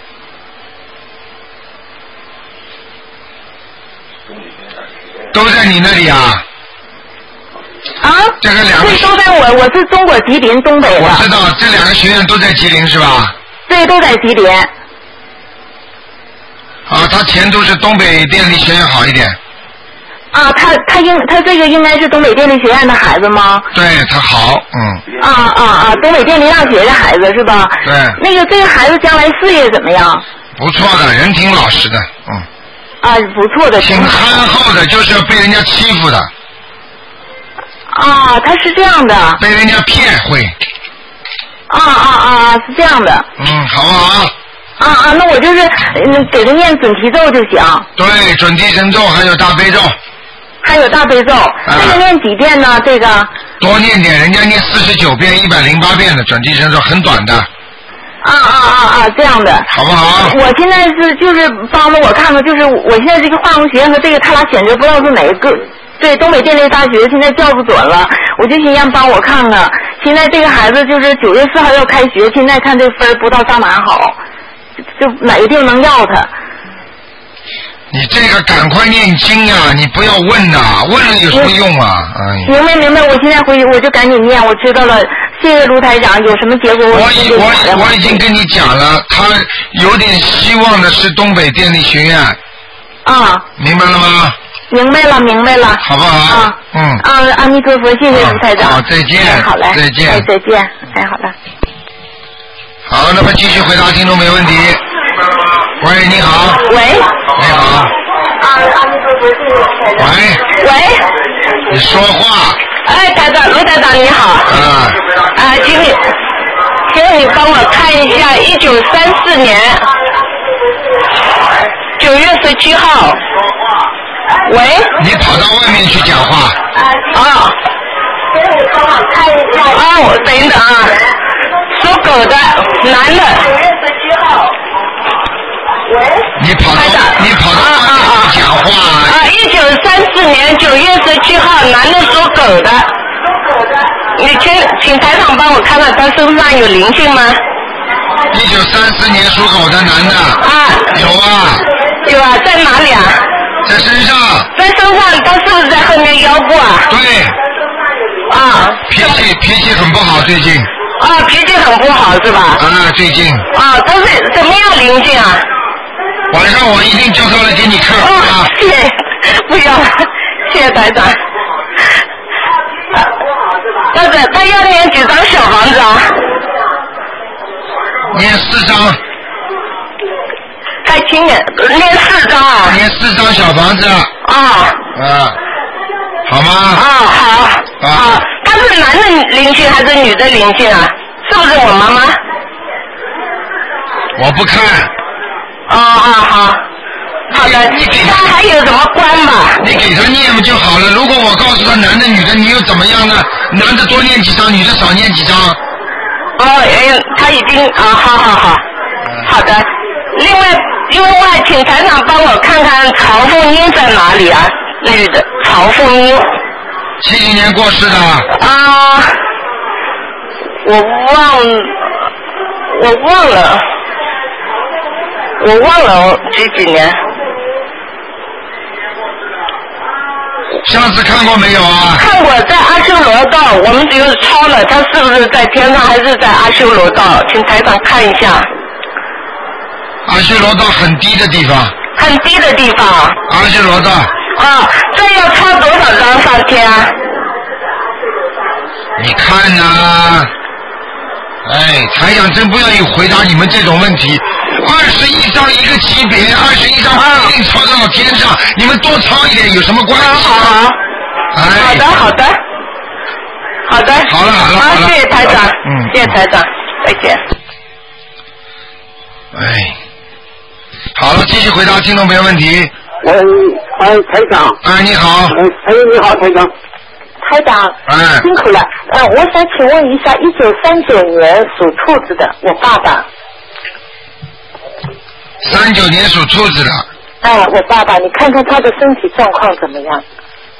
Speaker 1: 都在你那里啊？
Speaker 9: 啊？
Speaker 1: 这个两个
Speaker 9: 对，都在我，我是中国吉林东北的。
Speaker 1: 我知道这两个学院都在吉林是吧？
Speaker 9: 对，都在吉林。
Speaker 1: 啊，他前途是东北电力学院好一点。
Speaker 9: 啊，他他应他这个应该是东北电力学院的孩子吗？
Speaker 1: 对他好，嗯。
Speaker 9: 啊啊啊！东北电力大学的孩子是吧？
Speaker 1: 对。
Speaker 9: 那个这个孩子将来事业怎么样？
Speaker 1: 不错的，人挺老实的，嗯。
Speaker 9: 啊，不错的。
Speaker 1: 挺憨厚的，就是被人家欺负的。
Speaker 9: 啊，他是这样的。
Speaker 1: 被人家骗会。
Speaker 9: 啊啊啊！是这样的。
Speaker 1: 嗯，好不好？
Speaker 9: 啊啊，那我就是嗯给他念准提咒就行。
Speaker 1: 对，准提神咒还有大悲咒。
Speaker 9: 还有大悲咒，这个念几遍呢？这个
Speaker 1: 多念点，人家念四十九遍、一百零八遍的准提神咒，很短的。
Speaker 9: 啊啊啊啊！这样的，
Speaker 1: 好不好？
Speaker 9: 我现在是就是帮着我看看，就是我现在这个化工学院和这个他俩选择不知道是哪个。对，东北电力大学现在叫不准了，我就心想帮我看看。现在这个孩子就是九月四号要开学，现在看这分不知道上哪好，就哪个地方能要他。
Speaker 1: 你这个赶快念经呀、啊！你不要问呐、啊，问了有什么用啊？哎。
Speaker 9: 明白明白，我现在回去我就赶紧念，我知道了。谢谢卢台长，有什么结果我
Speaker 1: 我已我我已经跟你讲了，他有点希望的是东北电力学院。
Speaker 9: 啊。
Speaker 1: 明白了吗？
Speaker 9: 明白了明白了。
Speaker 1: 好不好？
Speaker 9: 啊。
Speaker 1: 嗯。
Speaker 9: 啊，阿弥陀佛，谢谢卢台长。
Speaker 1: 好，再见。
Speaker 9: 哎、好嘞。
Speaker 1: 再见。
Speaker 9: 哎，再见。哎，好的。
Speaker 1: 好，那么继续回答听众没问题。喂，你好。
Speaker 9: 喂。
Speaker 1: 你好。
Speaker 9: 啊，阿弥陀佛，谢谢台长。
Speaker 1: 喂。
Speaker 9: 喂。
Speaker 1: 你说话。
Speaker 9: 哎，台长，卢台长你好。
Speaker 1: 啊。
Speaker 9: 啊，请你，请你帮我看一下，一九三四年九月十七号。喂。
Speaker 1: 你跑到外面去讲话。
Speaker 9: 啊。请你帮我看一下。啊，我等等啊。属狗的，男的。九月十七号。喂。
Speaker 1: 你跑到你跑到外面去讲话。
Speaker 9: 啊，一九三四年九月十七号，男的属狗的。属狗的。你请请台长帮我看看他身上有灵性吗？
Speaker 1: 一九三四年属狗的男的。
Speaker 9: 啊。
Speaker 1: 有啊。
Speaker 9: 有啊，在哪里啊？
Speaker 1: 在身上。
Speaker 9: 在身上，他是不是在后面腰部啊？
Speaker 1: 对。
Speaker 9: 啊。
Speaker 1: 脾气脾气很不好，最近。
Speaker 9: 啊，脾气很不好是吧？
Speaker 1: 啊，最近。
Speaker 9: 啊，他是怎么样灵性啊？
Speaker 1: 晚上我一定叫他来给你看。
Speaker 9: 哦，
Speaker 1: 啊、
Speaker 9: 谢谢，不要了，谢谢台长。但是他要念几张小房子啊？
Speaker 1: 念四张。
Speaker 9: 太轻点，念四张啊？
Speaker 1: 念四张小房子。
Speaker 9: 啊。
Speaker 1: 啊。好吗？
Speaker 9: 啊，好。
Speaker 1: 啊。
Speaker 9: 啊，他是男的灵性还是女的灵性啊？是不是我妈妈？
Speaker 1: 我不看。
Speaker 9: 啊啊好，好的。
Speaker 1: 你给
Speaker 9: 他还有什么关吧？
Speaker 1: 你给他念不就好了？如果我告诉他男的女的，你又怎么样呢？男的多念几张，女的少念几张。
Speaker 9: 哦，哎，他已经啊，好好好，好的。另外，另外，请台长帮我看看曹凤英在哪里啊？女的，曹凤英。
Speaker 1: 七几年过世的。
Speaker 9: 啊，我忘，我忘了。我忘了几几年。
Speaker 1: 上次看过没有啊？
Speaker 9: 看过，在阿修罗道，我们只有抄了，他是不是在天上还是在阿修罗道？请台长看一下。
Speaker 1: 阿修罗道很低的地方。
Speaker 9: 很低的地方。
Speaker 1: 阿修罗道。
Speaker 9: 啊，这要抄多少张上天啊？
Speaker 1: 你看呐、啊，哎，台长真不愿意回答你们这种问题。二十一张一个级别，二十一张不一定抄到天上，你们多抄一点有什么关系？
Speaker 9: 好好，
Speaker 1: 哎，
Speaker 9: 好的好的，
Speaker 10: 好的。
Speaker 1: 好了好了好了。
Speaker 10: 谢谢台长。
Speaker 1: 嗯。
Speaker 10: 谢谢台长，再见。
Speaker 1: 哎，好了，继续回答听众朋友问题。
Speaker 11: 喂，哎，台长。
Speaker 1: 哎，你好。
Speaker 11: 哎，你好，台长。
Speaker 7: 台长，
Speaker 1: 哎，
Speaker 7: 辛苦了。呃，我想请问一下，一九三九年属兔子的，我爸爸。
Speaker 1: 三九年属兔子的。
Speaker 7: 哎，我爸爸，你看看他的身体状况怎么样？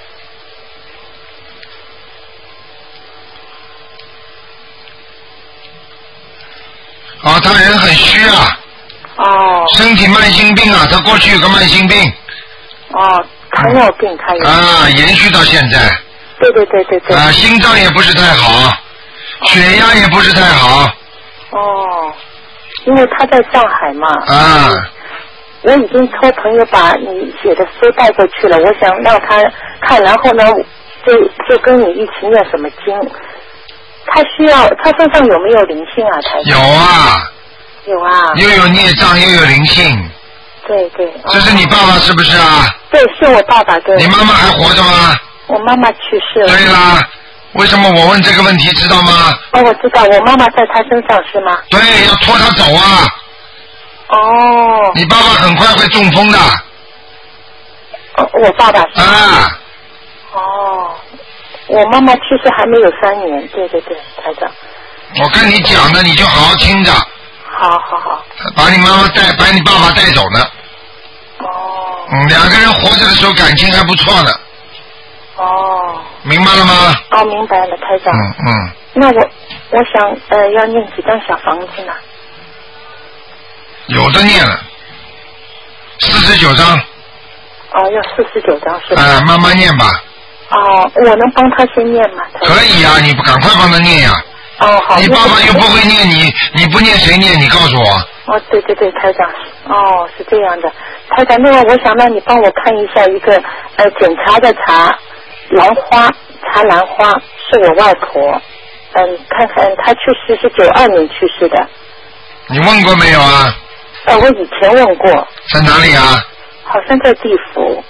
Speaker 1: 哦，他人很虚啊。
Speaker 7: 哦。
Speaker 1: 身体慢性病啊，他过去有个慢性病。
Speaker 7: 哦，糖尿病他有。
Speaker 1: 啊，延续到现在。
Speaker 7: 对对对对对。
Speaker 1: 啊，心脏也不是太好，血压也不是太好。
Speaker 7: 哦，因为他在上海嘛。
Speaker 1: 啊。
Speaker 7: 我已经托朋友把你写的书带过去了，我想让他看，然后呢，就就跟你一起念什么经。他需要，他身上有没有灵性啊？台长？
Speaker 1: 有啊。
Speaker 7: 有啊。
Speaker 1: 又有孽障，又有灵性。
Speaker 7: 对对。
Speaker 1: 这是你爸爸是不是啊？
Speaker 7: 对，是我爸爸。对。
Speaker 1: 你妈妈还活着吗？
Speaker 7: 我妈妈去世了。
Speaker 1: 对啦，为什么我问这个问题知道吗？
Speaker 7: 哦，我知道，我妈妈在他身上是吗？
Speaker 1: 对，要拖他走啊。
Speaker 7: 哦。
Speaker 1: 你爸爸很快会中风的。
Speaker 7: 哦，我爸爸是。
Speaker 1: 啊。
Speaker 7: 哦，我妈妈去世还没有三年，对对对，台长。
Speaker 1: 我跟你讲的，你就好好听着。
Speaker 7: 好好好。
Speaker 1: 把你妈妈带，把你爸爸带走呢。
Speaker 7: 哦。
Speaker 1: 嗯，两个人活着的时候感情还不错呢。
Speaker 7: 哦。
Speaker 1: 明白了吗？
Speaker 7: 哦，明白了，台长。
Speaker 1: 嗯嗯。
Speaker 7: 那我我想呃要念几张小房子呢？
Speaker 1: 有的念了，四十九张。
Speaker 7: 哦，要四十九张是吧？
Speaker 1: 啊、呃，慢慢念吧。
Speaker 7: 哦，我能帮他先念吗？
Speaker 1: 可以呀、啊，你不赶快帮他念呀、
Speaker 7: 啊。哦，好。
Speaker 1: 你爸爸又不会念，你你不念谁念？你告诉我。
Speaker 7: 哦，对对对，台长。哦，是这样的，台长。另外，我想让你帮我看一下一个呃检查的查兰花，查兰花是我外婆。嗯，看看她去世是九二年去世的。
Speaker 1: 你问过没有啊？
Speaker 7: 呃，我以前问过。
Speaker 1: 在哪里啊？
Speaker 7: 好像在地府。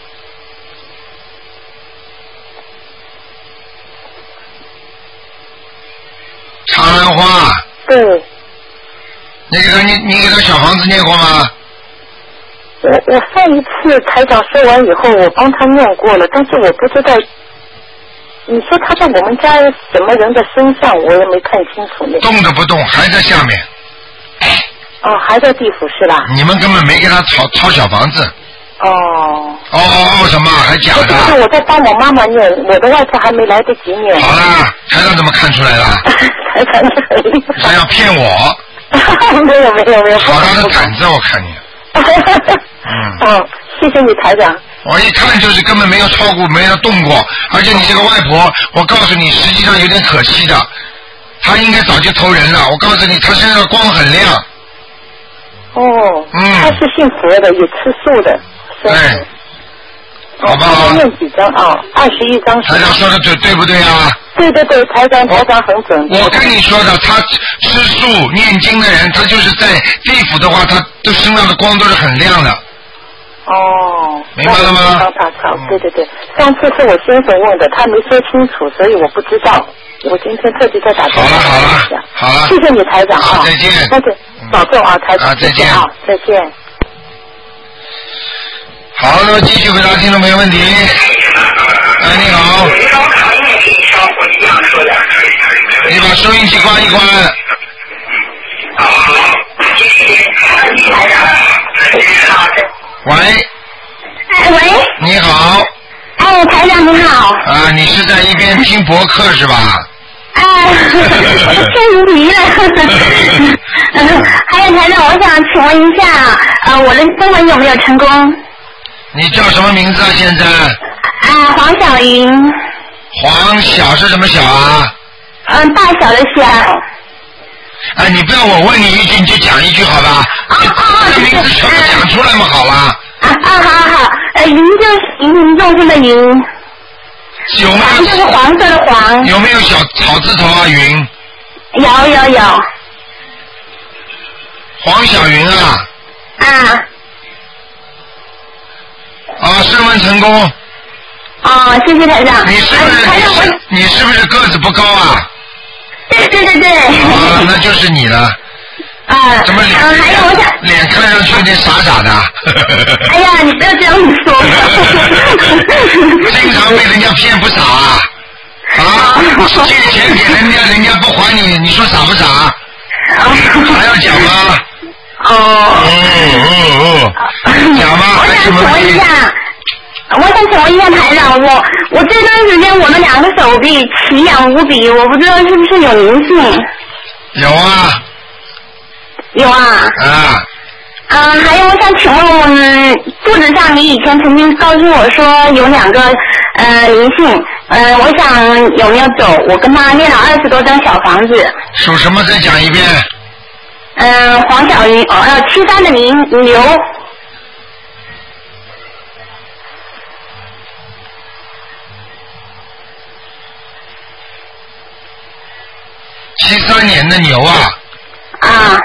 Speaker 1: 茶兰花。
Speaker 7: 对。
Speaker 1: 你给他你你给他小房子念过吗？
Speaker 7: 我我上一次台长说完以后，我帮他念过了，但是我不知道，你说他在我们家什么人的身上，我也没看清楚那。
Speaker 1: 动都不动，还在下面。
Speaker 7: 哦，还在地府是吧？
Speaker 1: 你们根本没给他抄抄小房子。
Speaker 7: 哦。
Speaker 1: 哦哦哦，什么还假的？
Speaker 7: 就是我在帮我妈妈念，我的外婆还没来得及念。
Speaker 1: 好啦，台长怎么看出来了？
Speaker 7: 台长你很厉害。
Speaker 1: 他要骗我。
Speaker 7: 没有没有没有。
Speaker 1: 好大的胆子，我看你。
Speaker 7: 嗯。哦，谢谢你台长。
Speaker 1: 我一看就是根本没有超过，没有动过，而且你这个外婆，我告诉你，实际上有点可惜的，她应该早就投人了。我告诉你，她身上光很亮。
Speaker 7: 哦。
Speaker 1: 嗯。
Speaker 7: 她是信佛的，也吃素的。
Speaker 1: 对。好不好？
Speaker 7: 念几张啊？二十一张。
Speaker 1: 台长说的对对不对啊？
Speaker 7: 对对对，台长台长很准。
Speaker 1: 我跟你说的，他吃素念经的人，他就是在地府的话，他都身上的光都是很亮的。
Speaker 7: 哦。
Speaker 1: 明白了吗？
Speaker 7: 帮他抄，对对对。上次是我先生问的，他没说清楚，所以我不知道。我今天特地再打电话
Speaker 1: 好了好
Speaker 7: 了，
Speaker 1: 好了。
Speaker 7: 谢谢你台长啊！
Speaker 1: 再见。
Speaker 7: 再见，保重啊，台长。
Speaker 1: 啊，再见
Speaker 7: 啊，再见。
Speaker 1: 好，那么继续回答听众朋友问题。哎，你好。你把收音机关一关。喂。
Speaker 3: 哎，喂。
Speaker 1: 你好。
Speaker 3: 哎，台长你好。
Speaker 1: 啊，你是在一边听博客是吧？
Speaker 3: 哎，听迷了。还有台长，我想请问一下，呃，我的中文有没有成功？
Speaker 1: 你叫什么名字啊？现在？
Speaker 3: 啊，黄小云。
Speaker 1: 黄小是什么小啊？
Speaker 3: 嗯，大小的小。
Speaker 1: 哎，你不要我问你一句你就讲一句好吧？
Speaker 3: 啊啊！
Speaker 1: 这名字全部讲出来嘛，好了。
Speaker 3: 啊啊，好好，呃，云就是芸芸众生的云。
Speaker 1: 有没有？
Speaker 3: 黄就是黄色的黄。
Speaker 1: 有没有小草字头啊？云。
Speaker 3: 有有有。
Speaker 1: 黄小云啊。
Speaker 3: 啊。
Speaker 1: 啊，升温成功。
Speaker 3: 哦，谢谢台长。
Speaker 1: 你是不是、
Speaker 3: 台长我
Speaker 1: 你是不是个子不高啊？
Speaker 3: 对对对对。
Speaker 1: 啊，那就是你了。
Speaker 3: 啊，
Speaker 1: 怎么脸、
Speaker 3: 嗯，还有我想，
Speaker 1: 脸看上去有点傻傻的。
Speaker 3: 哎呀，你不要这样子说。
Speaker 1: 经常被人家骗不傻啊？啊，借钱给人家，人家不还你，你说傻不傻？还要讲吗？
Speaker 3: 哦。
Speaker 1: 哦哦哦，讲吗？
Speaker 3: 我想请问一下，我想请问一下台长，我我这段时间我的两个手臂奇痒无比，我不知道是不是有灵性。
Speaker 1: 有啊。
Speaker 3: 有啊。
Speaker 1: 啊。
Speaker 3: 嗯，还有我想请问，嗯，肚子上你以前曾经告诉我说有两个呃灵性，呃，我想有没有走？我跟他念了二十多张小房子。
Speaker 1: 属什么？再讲一遍。
Speaker 3: 嗯、呃，黄小云，呃，七三的牛牛。
Speaker 1: 七三年的牛啊。
Speaker 3: 啊。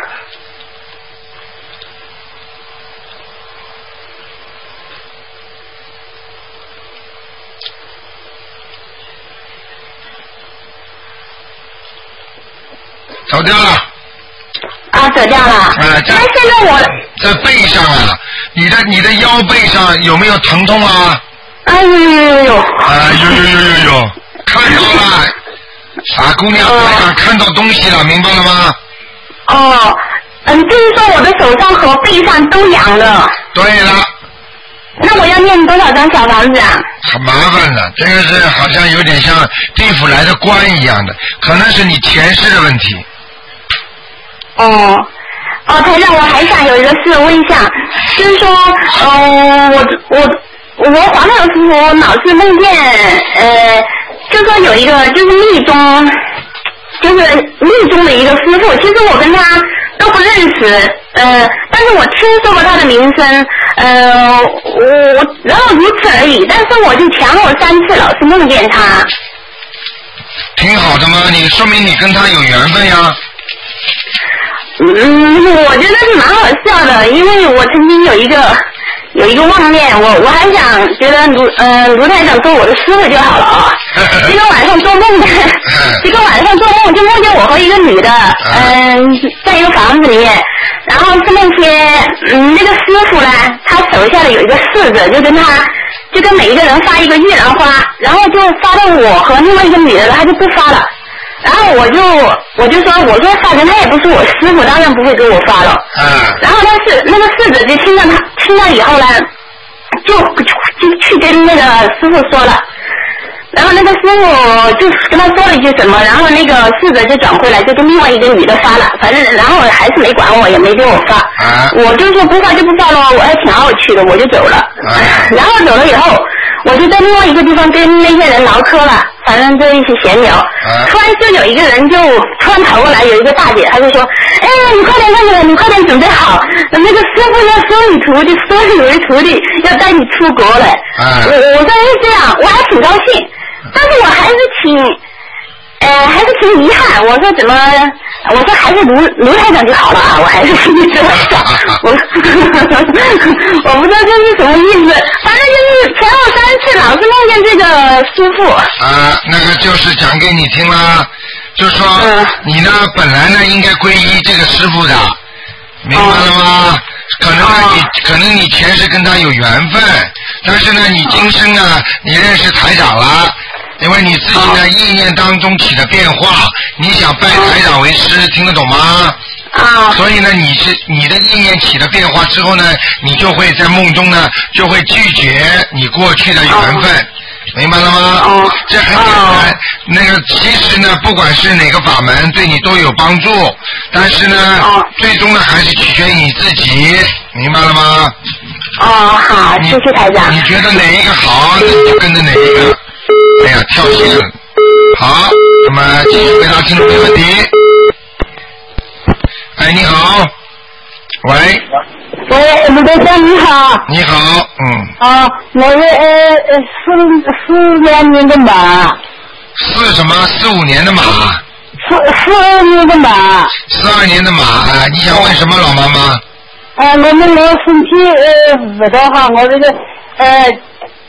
Speaker 1: 走掉了。
Speaker 3: 啊，走掉了。
Speaker 1: 啊，
Speaker 3: 那现在我
Speaker 1: 在背上啊，你的你的腰背上有没有疼痛啊？
Speaker 3: 哎呦呦呦呦！
Speaker 1: 啊，有有有有有，看到了，傻姑娘，台长看到东西了，明白了吗？
Speaker 3: 哦，嗯，就是说我的手上和背上都痒了。
Speaker 1: 对了。
Speaker 3: 那我要念多少张小房子啊？
Speaker 1: 很麻烦的，这个是好像有点像地府来的官一样的，可能是你前世的问题。
Speaker 3: 哦，哦，台长，我还想有一个事问一下，就是说，嗯、呃，我我我黄老师傅老是梦见，呃，就说有一个就是密宗，就是密宗的一个师傅，其实我跟他都不认识，呃，但是我听说过他的名声，呃，我然后如此而已，但是我就前后三次老是梦见他。
Speaker 1: 挺好的嘛，你说明你跟他有缘分呀。
Speaker 3: 嗯，我觉得是蛮好笑的，因为我曾经有一个有一个妄念，我我还想觉得卢呃卢台长做我的师傅就好了啊。一个晚上做梦的，一个晚上做梦就梦见我和一个女的，嗯、呃，在一个房子里面，然后是那些嗯那个师傅呢，他手下的有一个侍者，就跟他就跟每一个人发一个玉兰花，然后就发到我和另外一个女的了，他就不发了。然后我就我就说，我说反正他也不是我师傅，当然不会给我发了。嗯。然后他是那个侍者就听到他听到以后呢，就就去跟那个师傅说了。然后那个师傅就跟他说了一句什么，然后那个侍者就转回来，就跟另外一个女的发了，反正然后还是没管我，也没给我发。啊。我就说不发就不发了，我还挺傲气的，我就走了。啊。然后走了以后，我就在另外一个地方跟那些人唠嗑了。反正就一起闲聊，突然就有一个人就突然跑过来，有一个大姐，她就说：“哎，你快点，快点，你快点准备好，那个师傅要收你徒弟，收你为徒弟，要带你出国了。”我我说哎这样，我还挺高兴，但是我还是挺，呃，还是挺遗憾。我说怎么？我说还是卢卢台长就好了啊，我还是心里这么想。我我不知道这是什么意思，反正就是前后三次老是梦见这个师傅。
Speaker 1: 啊，那个就是讲给你听啦，就说、嗯、你呢本来呢应该皈依这个师傅的，明白了吗？哦、可能呢、哦、你可能你前世跟他有缘分，但是呢你今生呢、哦、你认识台长了。因为你自己的意念当中起了变化，你想拜台长为师，听得懂吗？啊。所以呢，你是你的意念起了变化之后呢，你就会在梦中呢，就会拒绝你过去的缘分，啊、明白了吗？哦。这很简单。啊、那个其实呢，不管是哪个法门，对你都有帮助，但是呢，啊、最终呢，还是取决于你自己，明白了吗？
Speaker 3: 哦，好，谢谢台长。
Speaker 1: 你觉得哪一个好，那你就跟着哪一个。哎呀，跳线了。好，那么继续回答听众的问题。哎，你好，喂。
Speaker 10: 喂，卢台长你好。
Speaker 1: 你好，嗯。
Speaker 10: 啊，我是呃呃四四两年的马。
Speaker 1: 四什么？四五年的马。
Speaker 10: 四四二年的马。
Speaker 1: 四二年的马啊！你想问什么，老妈妈？
Speaker 10: 啊，我们我身体呃不大好，我这个呃。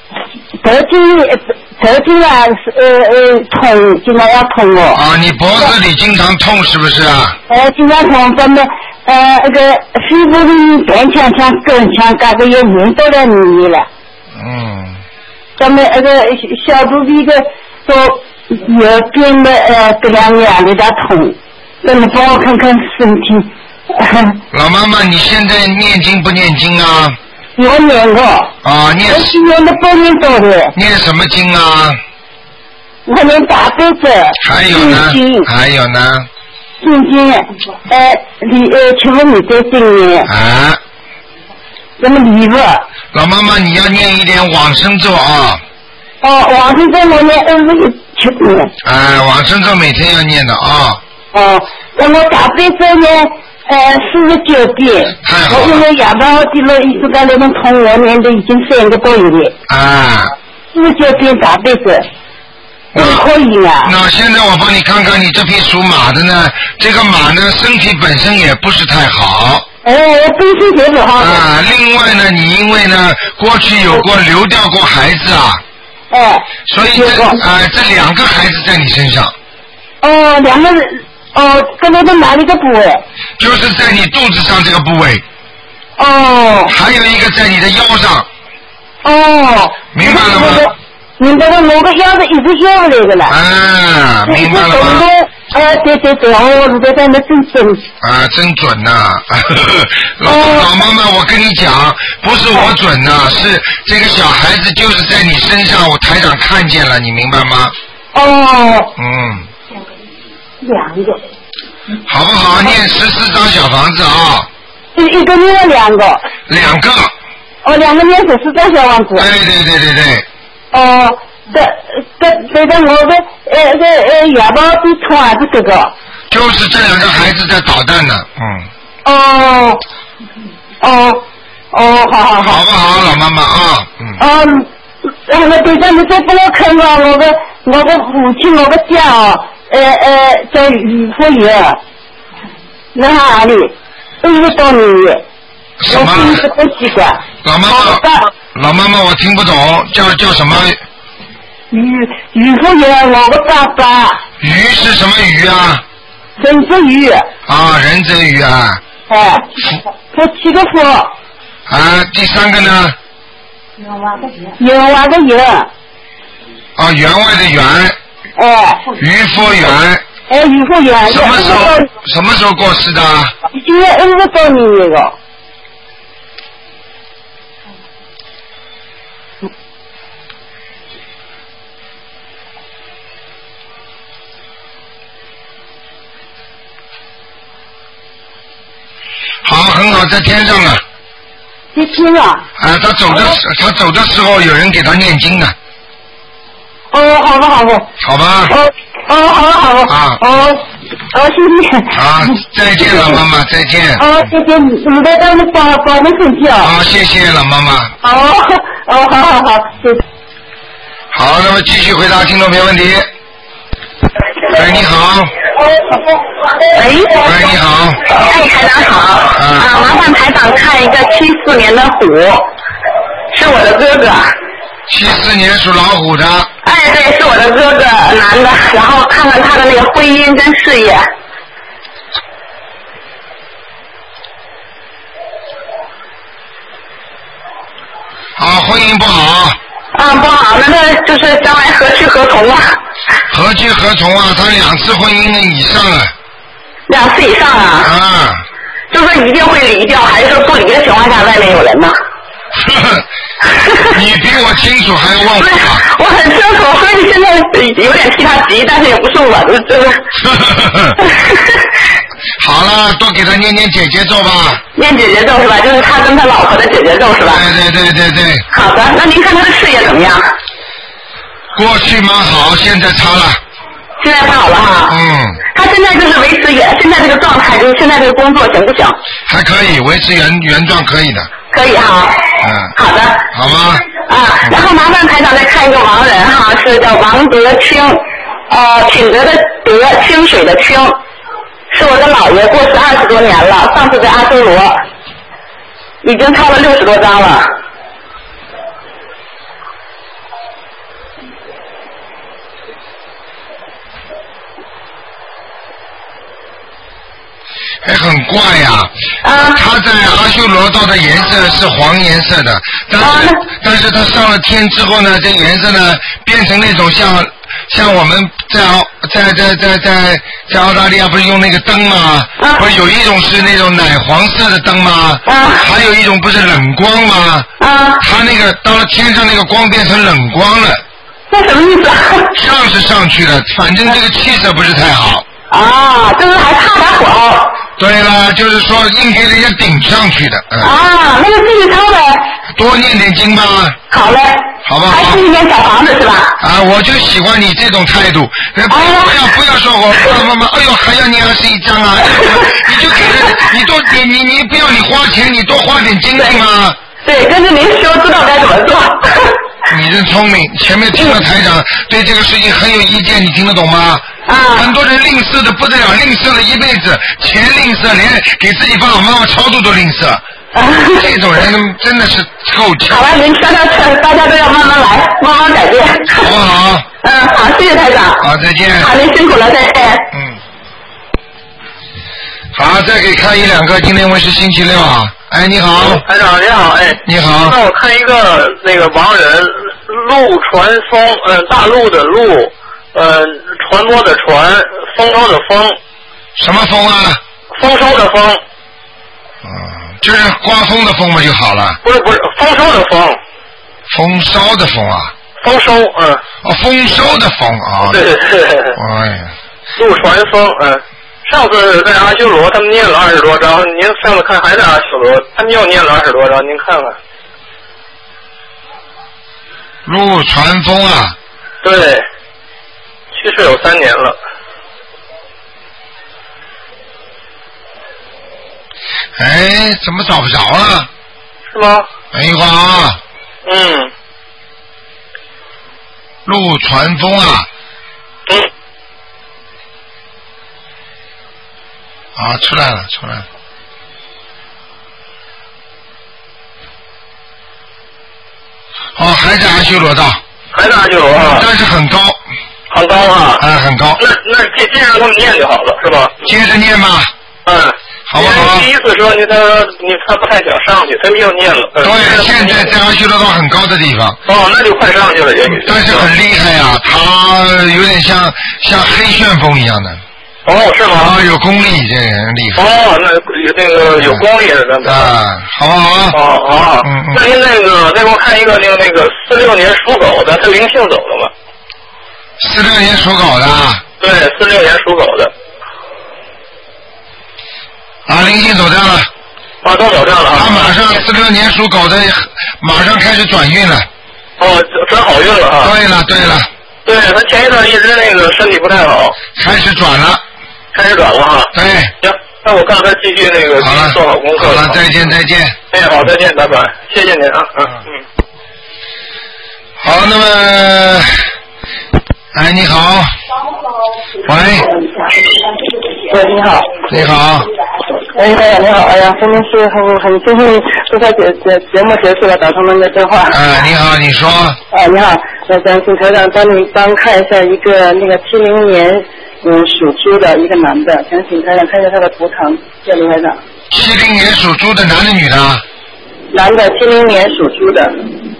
Speaker 10: 头颈头颈啊是呃呃痛，经常要痛哦。
Speaker 1: 啊，你脖子里经常痛是不是啊？
Speaker 10: 呃，经常痛，咱们呃那个肺部里变强强更强，感觉也运到了你了。
Speaker 1: 嗯。
Speaker 10: 咱们那个小肚皮的都右边的呃这两样有点痛，咱们帮我看看身体。
Speaker 1: 老妈妈，你现在念经不念经啊？
Speaker 10: 我念过。
Speaker 1: 啊，念。
Speaker 10: 我今年的半年多的。
Speaker 1: 念什么经啊？
Speaker 10: 我念大悲咒。
Speaker 1: 还有呢？还有呢？
Speaker 10: 心经，呃，你呃，请问你在经念？
Speaker 1: 啊。
Speaker 10: 怎么礼物？
Speaker 1: 老妈妈，你要念一点往生咒啊。
Speaker 10: 哦，往生咒我念二十七遍。
Speaker 1: 哎，往生咒每天要念的啊。
Speaker 10: 哦，那我大悲咒呢？呃，四十九遍。
Speaker 1: 太好了。
Speaker 10: 我因为牙包的了，一直在那种痛，我念的已经三个多月了。
Speaker 1: 啊。
Speaker 10: 四十九遍大悲咒。
Speaker 1: 那
Speaker 10: 可以啊。
Speaker 1: 那现在我帮你看看，你这匹属马的呢，这个马呢，身体本身也不是太好。
Speaker 10: 哦，本身就不好。
Speaker 1: 啊，另外呢，你因为呢，过去有过流掉过孩子啊。
Speaker 10: 哎。
Speaker 1: 所以这啊、呃，这两个孩子在你身上。
Speaker 10: 哦，两个人。哦，跟那个哪里个部位？
Speaker 1: 就是在你肚子上这个部位。
Speaker 10: 哦。
Speaker 1: 还有一个在你的腰上。
Speaker 10: 哦。
Speaker 1: 明白了吗？
Speaker 10: 明白了，我个腰子一直下不来的了。
Speaker 1: 啊，明白了吗？
Speaker 10: 呃，对对对，我是在在那真准。
Speaker 1: 啊，真准呐、啊！老、哦、老妈妈，我跟你讲，不是我准呐、啊，是这个小孩子就是在你身上，我台长看见了，你明白吗？
Speaker 10: 哦。
Speaker 1: 嗯。
Speaker 10: 两个。
Speaker 1: 好不好？念十四张小房子啊。
Speaker 10: 一一个念了两个。
Speaker 1: 两个。
Speaker 10: 哦，两个念十四张小房子。
Speaker 1: 对对对对对。
Speaker 10: 哦，这这这个我的呃这呃牙包的痛还是这个？
Speaker 1: 就是这两个孩子在捣蛋呢，嗯。
Speaker 10: 哦，哦，哦，好好好。
Speaker 1: 好不好，老妈妈啊？嗯。
Speaker 10: 嗯，然后呢，队长，你再帮我看看我的我的母亲，我的家哦，呃呃，叫于福元，在哪里？二十多年。
Speaker 1: 什么？
Speaker 10: 我是不习惯。
Speaker 1: 老妈妈，老妈妈，我听不懂，叫叫什么？
Speaker 10: 于于福元，我的爸爸。
Speaker 1: 鱼是什么鱼啊？
Speaker 10: 人之鱼。
Speaker 1: 啊，人之鱼啊。
Speaker 10: 哎，这七个福。
Speaker 1: 啊，第三个呢？
Speaker 10: 员外的员。员外的员。
Speaker 1: 啊，员外的员。
Speaker 10: 哎。
Speaker 1: 于福元。
Speaker 10: 哎，于福元。
Speaker 1: 什么时候？什么时候过世的？
Speaker 10: 今年二十多年了。
Speaker 1: 好，很好，在天上了。
Speaker 10: 在天上。
Speaker 1: 啊，他走的时，他走的时候有人给他念经呢。
Speaker 10: 哦，好吧，好吧。
Speaker 1: 好吧。
Speaker 10: 哦，哦，好吧，好吧。
Speaker 1: 啊。
Speaker 10: 哦，哦，谢谢。
Speaker 1: 啊，再见，老妈妈，再见。
Speaker 10: 哦，谢谢你，你在这里保保重身体啊。
Speaker 1: 好，谢谢老妈妈。
Speaker 10: 哦，哦，好好好，谢谢。
Speaker 1: 好，那么继续回答听众朋友问题。喂，你好。
Speaker 5: 喂。
Speaker 1: 喂，你好。
Speaker 5: 哎，台长好。
Speaker 1: 啊。
Speaker 5: 啊，麻烦台长看一个七四年的虎，是我的哥哥。
Speaker 1: 七四年属老虎的。
Speaker 5: 哎，对，是我的哥哥，男的。然后看看他的那个婚姻跟事业。
Speaker 1: 啊，婚姻不好。
Speaker 5: 啊，不好，那他就是将来何去何从啊？
Speaker 1: 何去何从啊？他两次婚姻以上了。
Speaker 5: 两次以上啊？
Speaker 1: 啊。
Speaker 5: 就说一定会离掉，还是说不离的情况下外面有人呢？
Speaker 1: 你比我清楚，还要问我？
Speaker 5: 我很清楚，所以现在有点替他急，但是也不是我的，这个。
Speaker 1: 好了，多给他念念姐姐咒吧。
Speaker 5: 念姐姐咒是吧？就是他跟他老婆的姐姐咒是吧？
Speaker 1: 对对对对对。
Speaker 5: 好的，那您看他的事业怎么样？
Speaker 1: 过去蛮好，现在差了。
Speaker 5: 现在差好了哈。
Speaker 1: 嗯。
Speaker 5: 他现在就是维持原现在这个状态，就是现在这个工作行不行？
Speaker 1: 还可以，维持原原状可以的。
Speaker 5: 可以哈。
Speaker 1: 嗯。
Speaker 5: 好的。
Speaker 1: 好吗？
Speaker 5: 啊，然后麻烦台长再看一个亡人哈，是叫王德清，呃，品德的德，清水的清，是我的姥爷，过世二十多年了，上次在阿修罗，已经抄了六十多张了。
Speaker 1: 哎，很怪呀、啊。啊。他在阿修罗道的颜色是黄颜色的，但是、啊、但是他上了天之后呢，这颜色呢变成那种像像我们在在在在在在澳大利亚不是用那个灯吗？啊。不是有一种是那种奶黄色的灯吗？啊。还有一种不是冷光吗？啊。他那个到了天上那个光变成冷光了。
Speaker 10: 那什么意思啊？
Speaker 1: 上是上去了，反正这个气色不是太好。
Speaker 10: 啊，就是还差点火。
Speaker 1: 对了，就是说硬给人家顶上去的。嗯、
Speaker 10: 啊，那就继续抄呗。
Speaker 1: 多念点经吧。
Speaker 10: 好嘞。
Speaker 1: 好不好？
Speaker 10: 还是一间小房子是吧？
Speaker 1: 啊，我就喜欢你这种态度。不要、啊、不要不要说我爸爸妈妈，哎呦还要念二十一张啊！你就给他，你多你你你不要你花钱，你多花点精力嘛。
Speaker 10: 对，根据您说知道该怎么做。
Speaker 1: 你真聪明，前面听了台长对这个事情很有意见，你听得懂吗？啊！很多人吝啬的不得了，吝啬了一辈子，钱吝啬，连给自己爸爸妈妈超度都吝啬。啊、这种人真的是够呛。
Speaker 10: 好了，您说到这，大家都要慢慢来，慢慢改变。
Speaker 1: 好不好？
Speaker 10: 嗯，好，谢谢台长。
Speaker 1: 好，再见。
Speaker 10: 好，您辛苦了，再见。
Speaker 1: 嗯。好，再给看一两个，今天因为是星期六啊。哎，你好，
Speaker 12: 台长，你好，哎，
Speaker 1: 你好。
Speaker 12: 那我看一个那个亡人，陆传松，呃，大陆的陆，呃，传播的传，丰收的丰。
Speaker 1: 什么风啊？
Speaker 12: 丰收的丰。
Speaker 1: 嗯，就是刮风的风嘛就好了。
Speaker 12: 不是不是，丰收的丰。
Speaker 1: 丰收的丰啊。
Speaker 12: 丰收，嗯。
Speaker 1: 哦，丰收的丰啊。
Speaker 12: 对对对。
Speaker 1: 哎呀。
Speaker 12: 陆传松，嗯。上次在阿修罗，他们念了二十多章。您上次看还在阿修罗，他们又念了二十多章，您看看。
Speaker 1: 陆传风啊。
Speaker 12: 对，去世有三年了。
Speaker 1: 哎，怎么找不着啊？
Speaker 12: 是吗？
Speaker 1: 等一会儿啊。
Speaker 12: 嗯。
Speaker 1: 陆传风啊。
Speaker 12: 嗯。
Speaker 1: 啊，出来了，出来了。哦，还在阿修罗道。
Speaker 12: 还在阿修罗啊。
Speaker 1: 但是很高。
Speaker 12: 很高啊。
Speaker 1: 啊，很高。
Speaker 12: 那那接接着让他们念就好了，是吧？
Speaker 1: 接着念吧。
Speaker 12: 嗯。
Speaker 1: 好不好？
Speaker 12: 第一次说你他你他不太想上去，他们又念了。
Speaker 1: 对，现在在阿修罗道很高的地方。
Speaker 12: 哦，那就快上去了，也许。
Speaker 1: 但是很厉害呀、啊，他有点像像黑旋风一样的。
Speaker 12: 哦，是吗？
Speaker 1: 啊，有功力，这个人厉害。
Speaker 12: 哦，那有那个有功力的，咱们。
Speaker 1: 啊，好不好？
Speaker 12: 哦，好。嗯嗯。那您那个再给我看一个那个那个四六年属狗的，他灵性走了吗？
Speaker 1: 四六年属狗的。
Speaker 12: 对，四六年属狗的。
Speaker 1: 啊，灵性走掉了。
Speaker 12: 啊，都走掉了。
Speaker 1: 他马上四六年属狗的，马上开始转运了。
Speaker 12: 哦，转好运了啊。
Speaker 1: 对了，对了。
Speaker 12: 对，他前一段一直那个身体不太好。
Speaker 1: 开始转了。
Speaker 12: 开始转了哈。
Speaker 1: 对。
Speaker 12: 行，那我告诉他继续那个
Speaker 1: 好了，
Speaker 12: 做好功课。
Speaker 1: 好了，再见再见。
Speaker 12: 哎，好，再见，拜拜，谢谢您啊，嗯嗯。
Speaker 1: 好，那么，哎，你好。喂。
Speaker 10: 喂，你好。
Speaker 1: 你好。
Speaker 10: 哎，大家你好，哎呀，真的是很很庆幸，这台节节节目结束了，打通了你的电话。
Speaker 1: 哎，你好，你说。
Speaker 10: 啊，你好，那咱请台长帮你帮看一下一个那个七零年嗯属猪的一个男的，想请台长看一下他的图腾，谢谢卢台长。
Speaker 1: 七零年属猪的男的女的？
Speaker 10: 男的，七零年属猪的。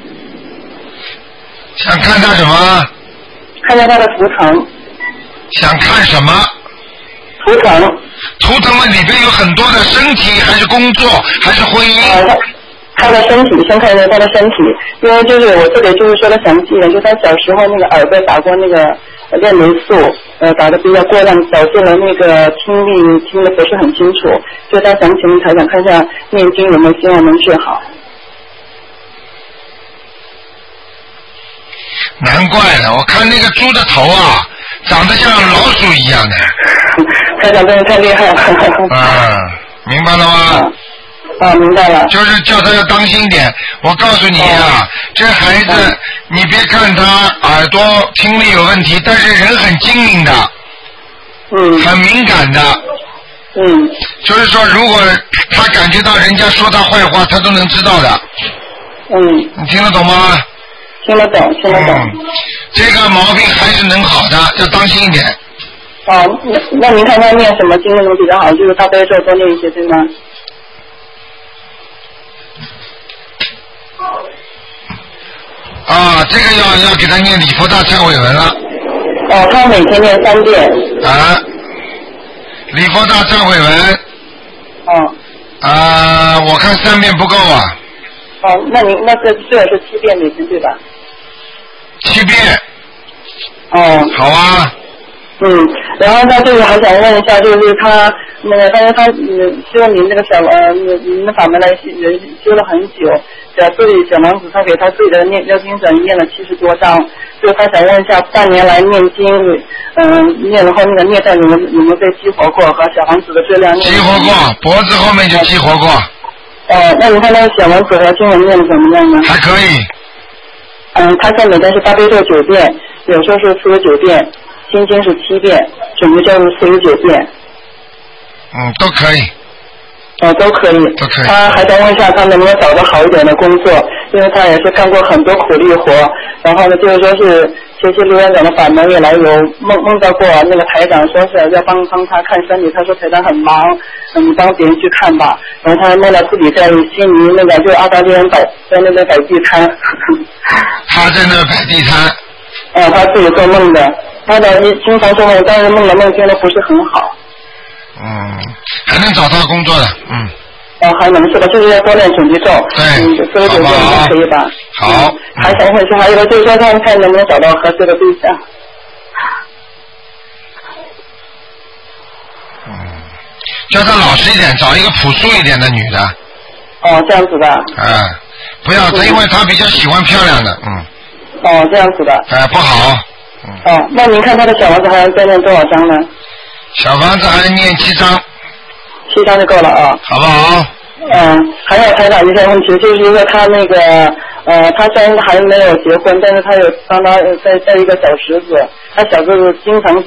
Speaker 1: 想看他什么？
Speaker 10: 看一下他的图腾。
Speaker 1: 想看什么？
Speaker 10: 图腾。
Speaker 1: 图腾们里边有很多的身体，还是工作，还是婚姻？
Speaker 10: 呃、他的身体，先看一下他的身体，因为就是我这里就是说的详细一点，就他小时候那个耳朵打过那个链霉素，呃，打的比较过量，导致了那个听力听的不是很清楚，所以他想请台长看一下念经有没有希望能治好。
Speaker 1: 难怪了，我看那个猪的头啊，长得像老鼠一样的。
Speaker 10: 台长真的太厉害了。
Speaker 1: 啊，明白了吗？
Speaker 10: 啊，明白了。
Speaker 1: 就是叫他要当心点。我告诉你啊，这孩子，啊、你别看他耳朵听力有问题，但是人很精明的，
Speaker 10: 嗯，
Speaker 1: 很敏感的，
Speaker 10: 嗯，
Speaker 1: 就是说，如果他感觉到人家说他坏话，他都能知道的。
Speaker 10: 嗯，
Speaker 1: 你听得懂吗？
Speaker 10: 听得懂，听得懂。
Speaker 1: 嗯，这个毛病还是能好的，要当心一点。
Speaker 8: 哦，那您看他念什么经能比较好？就是大悲咒多念一些，对吗？
Speaker 1: 啊，这个要要给他念礼佛大忏悔文了。
Speaker 8: 哦，他每天念三遍。
Speaker 1: 啊，礼佛大忏悔文。
Speaker 8: 哦。
Speaker 1: 啊，我看三遍不够啊。
Speaker 8: 哦，那您那个最好是七遍每天对吧？
Speaker 1: 七遍。
Speaker 8: 哦。
Speaker 1: 好啊。
Speaker 8: 嗯，然后他就是还想问一下，就是他那个，但是他嗯修您这个小呃您的法门来人修了很久，在自己小王子他给他自己的念要经者念了七十多章，就他想问一下，半年来念经，嗯、呃、念了后那个孽障有没有有没有被激活过，和小王子的质量
Speaker 1: 激活过，脖子后面就激活过。
Speaker 8: 呃，那你看那个小王子和经文念的怎么样呢？
Speaker 1: 还可以。
Speaker 8: 嗯，他现在每天是大悲咒九遍，有时候是四十九遍。心经是七遍，准备咒是四十九遍。
Speaker 1: 嗯，都可以。
Speaker 8: 哦，都可以。
Speaker 1: 都可以。
Speaker 8: 他还想问一下，他能不能找到好一点的工作？因为他也是干过很多苦力活，然后呢，就是说是学习卢院长的法门以来，有梦梦到过那个台长，说是要帮帮他看身体，他说台长很忙，嗯，帮别人去看吧。然后他梦到自己在悉尼那个就澳大利亚摆在那边摆地摊。
Speaker 1: 他在那摆地摊。
Speaker 8: 嗯，他自己做梦的。他的经常做梦，但是梦的梦境都不是很好。
Speaker 1: 嗯，还能找到工作的，嗯。
Speaker 8: 哦，还能是吧？就是要多练准提咒。
Speaker 1: 对。
Speaker 8: 嗯，四十九遍应该可以吧？
Speaker 1: 好。
Speaker 8: 嗯、还想问一下，还有一个就是说，看看能不能找到合适的对象。
Speaker 1: 嗯，叫他老实一点，找一个朴素一点的女的。
Speaker 8: 哦，这样子的。
Speaker 1: 啊，不要，因为他比较喜欢漂亮的，嗯。
Speaker 8: 哦，这样子的。
Speaker 1: 哎、呃，不好。
Speaker 8: 哦，那您看他的小房子还要再念多少张呢？
Speaker 1: 小房子还念七张。
Speaker 8: 七张就够了啊。
Speaker 1: 好不好？
Speaker 8: 嗯，还有台长一些问题，就是说他那个呃，他虽然还没有结婚，但是他有帮他在在一个小侄子，他小侄子经常。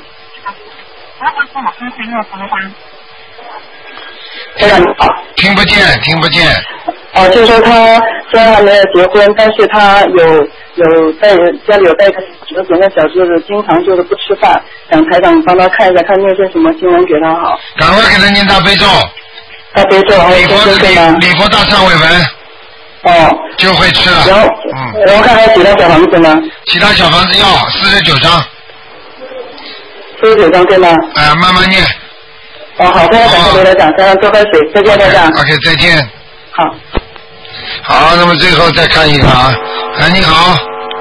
Speaker 8: 台长你好。
Speaker 1: 听不见，听不见。
Speaker 8: 哦，就是说他虽然还没有结婚，但是他有有在家里有带一个侄子，那小侄子经常就是不吃饭，想台长帮他看一下，看念些什么经文给他好。
Speaker 1: 赶快给他念大悲咒。
Speaker 8: 大悲咒还有
Speaker 1: 礼佛礼礼佛大忏悔文。
Speaker 8: 哦。
Speaker 1: 就会吃了。
Speaker 8: 然后，嗯。然后看还有其他小房子呢？
Speaker 1: 其他小房子要四十九张。
Speaker 8: 四十九张对吗？
Speaker 1: 哎、呃，慢慢念。
Speaker 8: 哦，好，非常感谢刘台长，台长多喝水，再见，台长。
Speaker 1: OK， 再见。
Speaker 8: 好。
Speaker 1: 好，那么最后再看一个啊，哎，你好。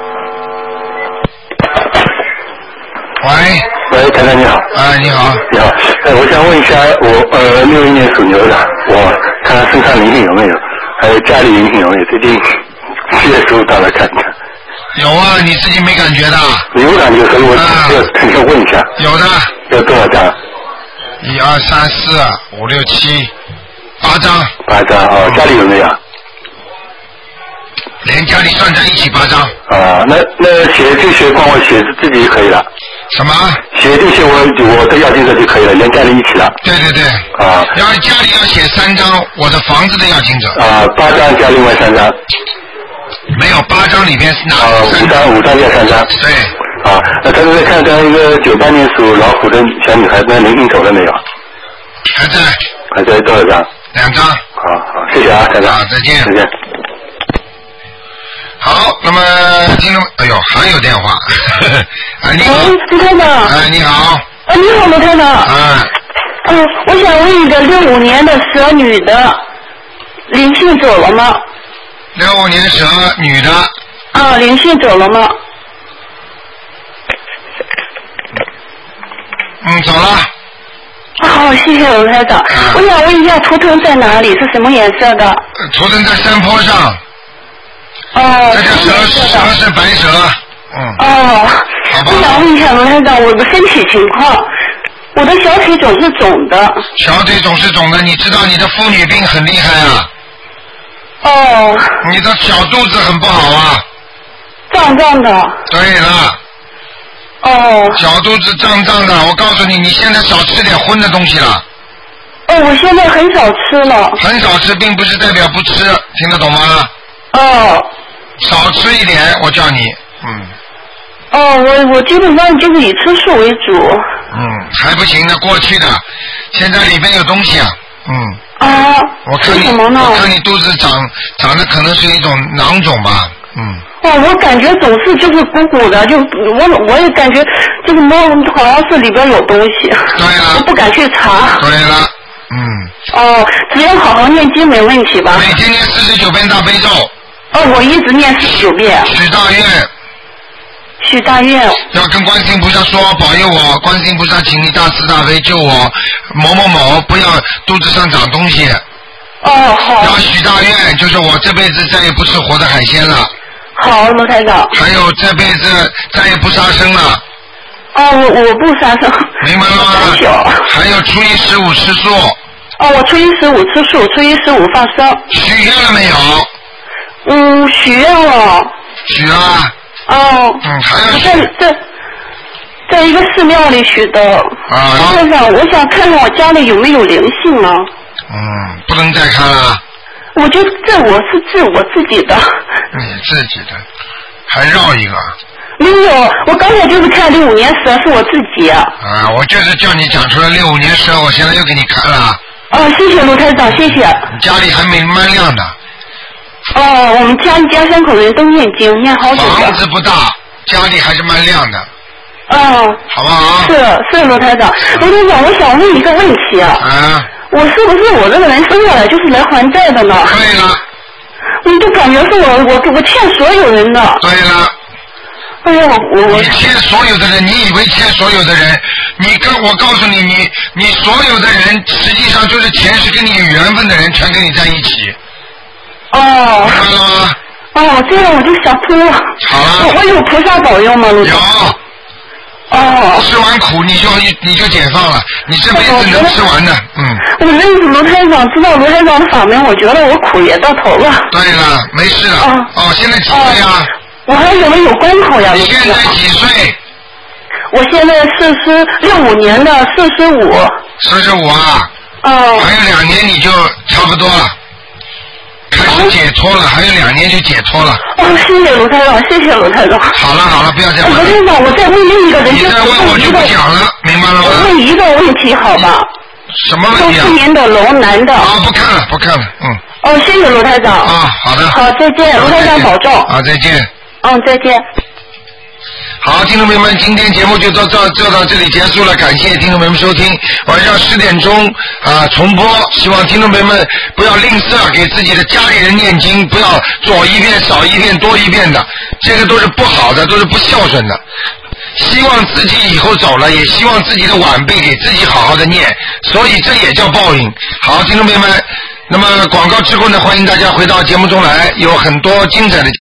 Speaker 1: 喂。
Speaker 13: 喂，台长你好。
Speaker 1: 哎，你好。
Speaker 13: 你好，呃，我想问一下，我呃六一年属牛的，我看看身上灵性有没有，还有家里灵性有没有？最近七月十五到来看看。
Speaker 1: 有啊，你自己没感觉的。
Speaker 13: 有感觉，所以我要特别问一下。
Speaker 1: 有的。
Speaker 13: 要多少张？
Speaker 1: 一二三四五六七八张。
Speaker 13: 八张哦，家里有没有？
Speaker 1: 连家里算在一起八张。
Speaker 13: 啊，那那写这些帮我写自己就可以了。
Speaker 1: 什么？
Speaker 13: 写这些我我都要经者就可以了，连家里一起了。
Speaker 1: 对对对。
Speaker 13: 啊。
Speaker 1: 然后家里要写三张，我的房子的要经者。
Speaker 13: 啊，八张加另外三张。
Speaker 1: 没有，八张里面拿
Speaker 13: 啊，五张五张加三张。
Speaker 1: 对。
Speaker 13: 啊，那咱们再看看一个九八年属老虎的小女孩，那灵性走了没有？
Speaker 1: 还在。
Speaker 13: 还在多少张？
Speaker 1: 两张。
Speaker 13: 好好，谢谢啊，台长。
Speaker 1: 好，再见。
Speaker 13: 再见。
Speaker 1: 好，那么听众，哎呦，还有电话。哎，你好。
Speaker 14: 卢台长。
Speaker 1: 哎，你好。
Speaker 14: 啊，你好，卢台长。
Speaker 1: 啊。
Speaker 14: 嗯，我想问一个六五年的蛇女的灵性走了吗？
Speaker 1: 六五年蛇女的。
Speaker 14: 啊，灵性走了吗？
Speaker 1: 嗯，走了。
Speaker 14: 啊，好，谢谢卢台长。
Speaker 1: 啊、
Speaker 14: 我想问一下，图腾在哪里？是什么颜色的？
Speaker 1: 图腾在山坡上。
Speaker 14: 哦。
Speaker 1: 这个蛇蛇是白蛇。嗯。
Speaker 14: 哦。
Speaker 1: 好吧。
Speaker 14: 我想问一下卢台长，我的身体情况，我的小腿总是肿的。
Speaker 1: 小腿总是肿的，你知道你的妇女病很厉害啊。
Speaker 14: 哦。
Speaker 1: 你的小肚子很不好啊。
Speaker 14: 胀胀的。
Speaker 1: 对了。
Speaker 14: 哦。
Speaker 1: 小肚子胀胀的，我告诉你，你现在少吃点荤的东西了。
Speaker 14: 哦，我现在很少吃了。
Speaker 1: 很少吃，并不是代表不吃，听得懂吗？
Speaker 14: 哦。
Speaker 1: 少吃一点，我叫你，嗯。
Speaker 14: 哦，我我基本上就是以吃素为主。
Speaker 1: 嗯，还不行的，过去的，现在里边有东西啊，嗯。
Speaker 10: 啊。
Speaker 1: 我看你，我看你肚子长长的可能是一种囊肿吧，嗯。
Speaker 10: 哦，我感觉总是就是鼓鼓的，就我我也感觉就是摸好像是里边有东西。
Speaker 1: 对了。
Speaker 10: 我不敢去查。
Speaker 1: 对了，嗯。
Speaker 10: 哦，只要好好念经没问题吧？
Speaker 1: 每天念四十九遍大悲咒。
Speaker 10: 哦，我一直念四十九遍。
Speaker 1: 许大愿。
Speaker 10: 许大愿。
Speaker 1: 要跟观世音菩萨说，保佑我，观世音菩萨，请你大慈大悲救我某某某，不要肚子上长东西。
Speaker 10: 哦，好。
Speaker 1: 要许大愿，就是我这辈子再也不吃活的海鲜了。
Speaker 10: 好，罗台长。
Speaker 1: 还有这辈子再也不杀生了。
Speaker 10: 哦，我我不杀生。
Speaker 1: 明白了吗？还有初一十五吃素。
Speaker 10: 哦，我初一十五吃素，初一十五放生。
Speaker 1: 许愿了没有？
Speaker 10: 嗯，许愿了。
Speaker 1: 许了。
Speaker 10: 哦。
Speaker 1: 嗯，还有。
Speaker 10: 在在在一个寺庙里许的。
Speaker 1: 啊。
Speaker 10: 先生，我想看看我家里有没有灵性呢？
Speaker 1: 嗯，不能再看了。
Speaker 10: 我就这我是治我自己的。
Speaker 1: 你自己的，还绕一个。
Speaker 10: 没有，我刚才就是看六五年蛇是我自己。
Speaker 1: 啊，我就是叫你讲出来六五年蛇，我现在又给你看了。
Speaker 10: 哦，谢谢卢台长，谢谢。
Speaker 1: 你家里还没蛮亮的。
Speaker 10: 哦，我们家一家三口人都念经，念好久了。
Speaker 1: 房子不大，家里还是蛮亮的。
Speaker 10: 哦。
Speaker 1: 好不好？
Speaker 10: 是是卢台长，卢台长，我想问一个问题啊。
Speaker 1: 啊。
Speaker 10: 我是不是我这个人生下来就是来还债的呢？
Speaker 1: 对了。
Speaker 10: 我就感觉是我我我欠所有人的。
Speaker 1: 对了。
Speaker 10: 哎呀，我我
Speaker 1: 你欠所有的人，你以为欠所有的人？你跟我告诉你，你你所有的人，实际上就是前世跟你有缘分的人，全跟你在一起。
Speaker 10: 哦。
Speaker 1: 明白了吗？
Speaker 10: 哦，这样我就想通了。
Speaker 1: 好了。
Speaker 10: 我, 我有菩萨保佑吗？
Speaker 1: 有。
Speaker 10: 哦。
Speaker 1: 吃完苦你就你就解放了，你这辈子能吃完的，嗯。
Speaker 10: 我认识卢台长，知道卢台长的法门，我觉得我苦也到头了。
Speaker 1: 对了，没事了。哦。哦，现在几岁啊？
Speaker 10: 我还以为有关口呀。
Speaker 1: 你现在几岁？
Speaker 10: 我现在四十六五年的四十五。
Speaker 1: 四十五啊。
Speaker 10: 哦。
Speaker 1: 还有两年你就差不多了。开始解脱了，还有两年就解脱了。
Speaker 10: 哦，谢谢卢台长，谢谢卢台长。
Speaker 1: 好了好了，不要再问了。
Speaker 10: 卢台长，我再问另一个人，
Speaker 1: 你再问我就不讲了，明白了吗？
Speaker 10: 我问一个问题，好吧？
Speaker 1: 什么问题啊？
Speaker 10: 六四年的龙，男的。
Speaker 1: 啊，不看了，不看了，嗯。
Speaker 10: 哦，谢谢卢台长。
Speaker 1: 啊，好的。
Speaker 10: 好，再见，卢台长保重。
Speaker 1: 啊，再见。
Speaker 10: 嗯，再见。
Speaker 1: 好，听众朋友们，今天节目就到到就到这里结束了，感谢听众朋友们收听。晚上十点钟啊重播，希望听众朋友们不要吝啬给自己的家里人念经，不要左一遍少一遍多一遍的，这个都是不好的，都是不孝顺的。希望自己以后走了，也希望自己的晚辈给自己好好的念，所以这也叫报应。好，听众朋友们，那么广告之后呢，欢迎大家回到节目中来，有很多精彩的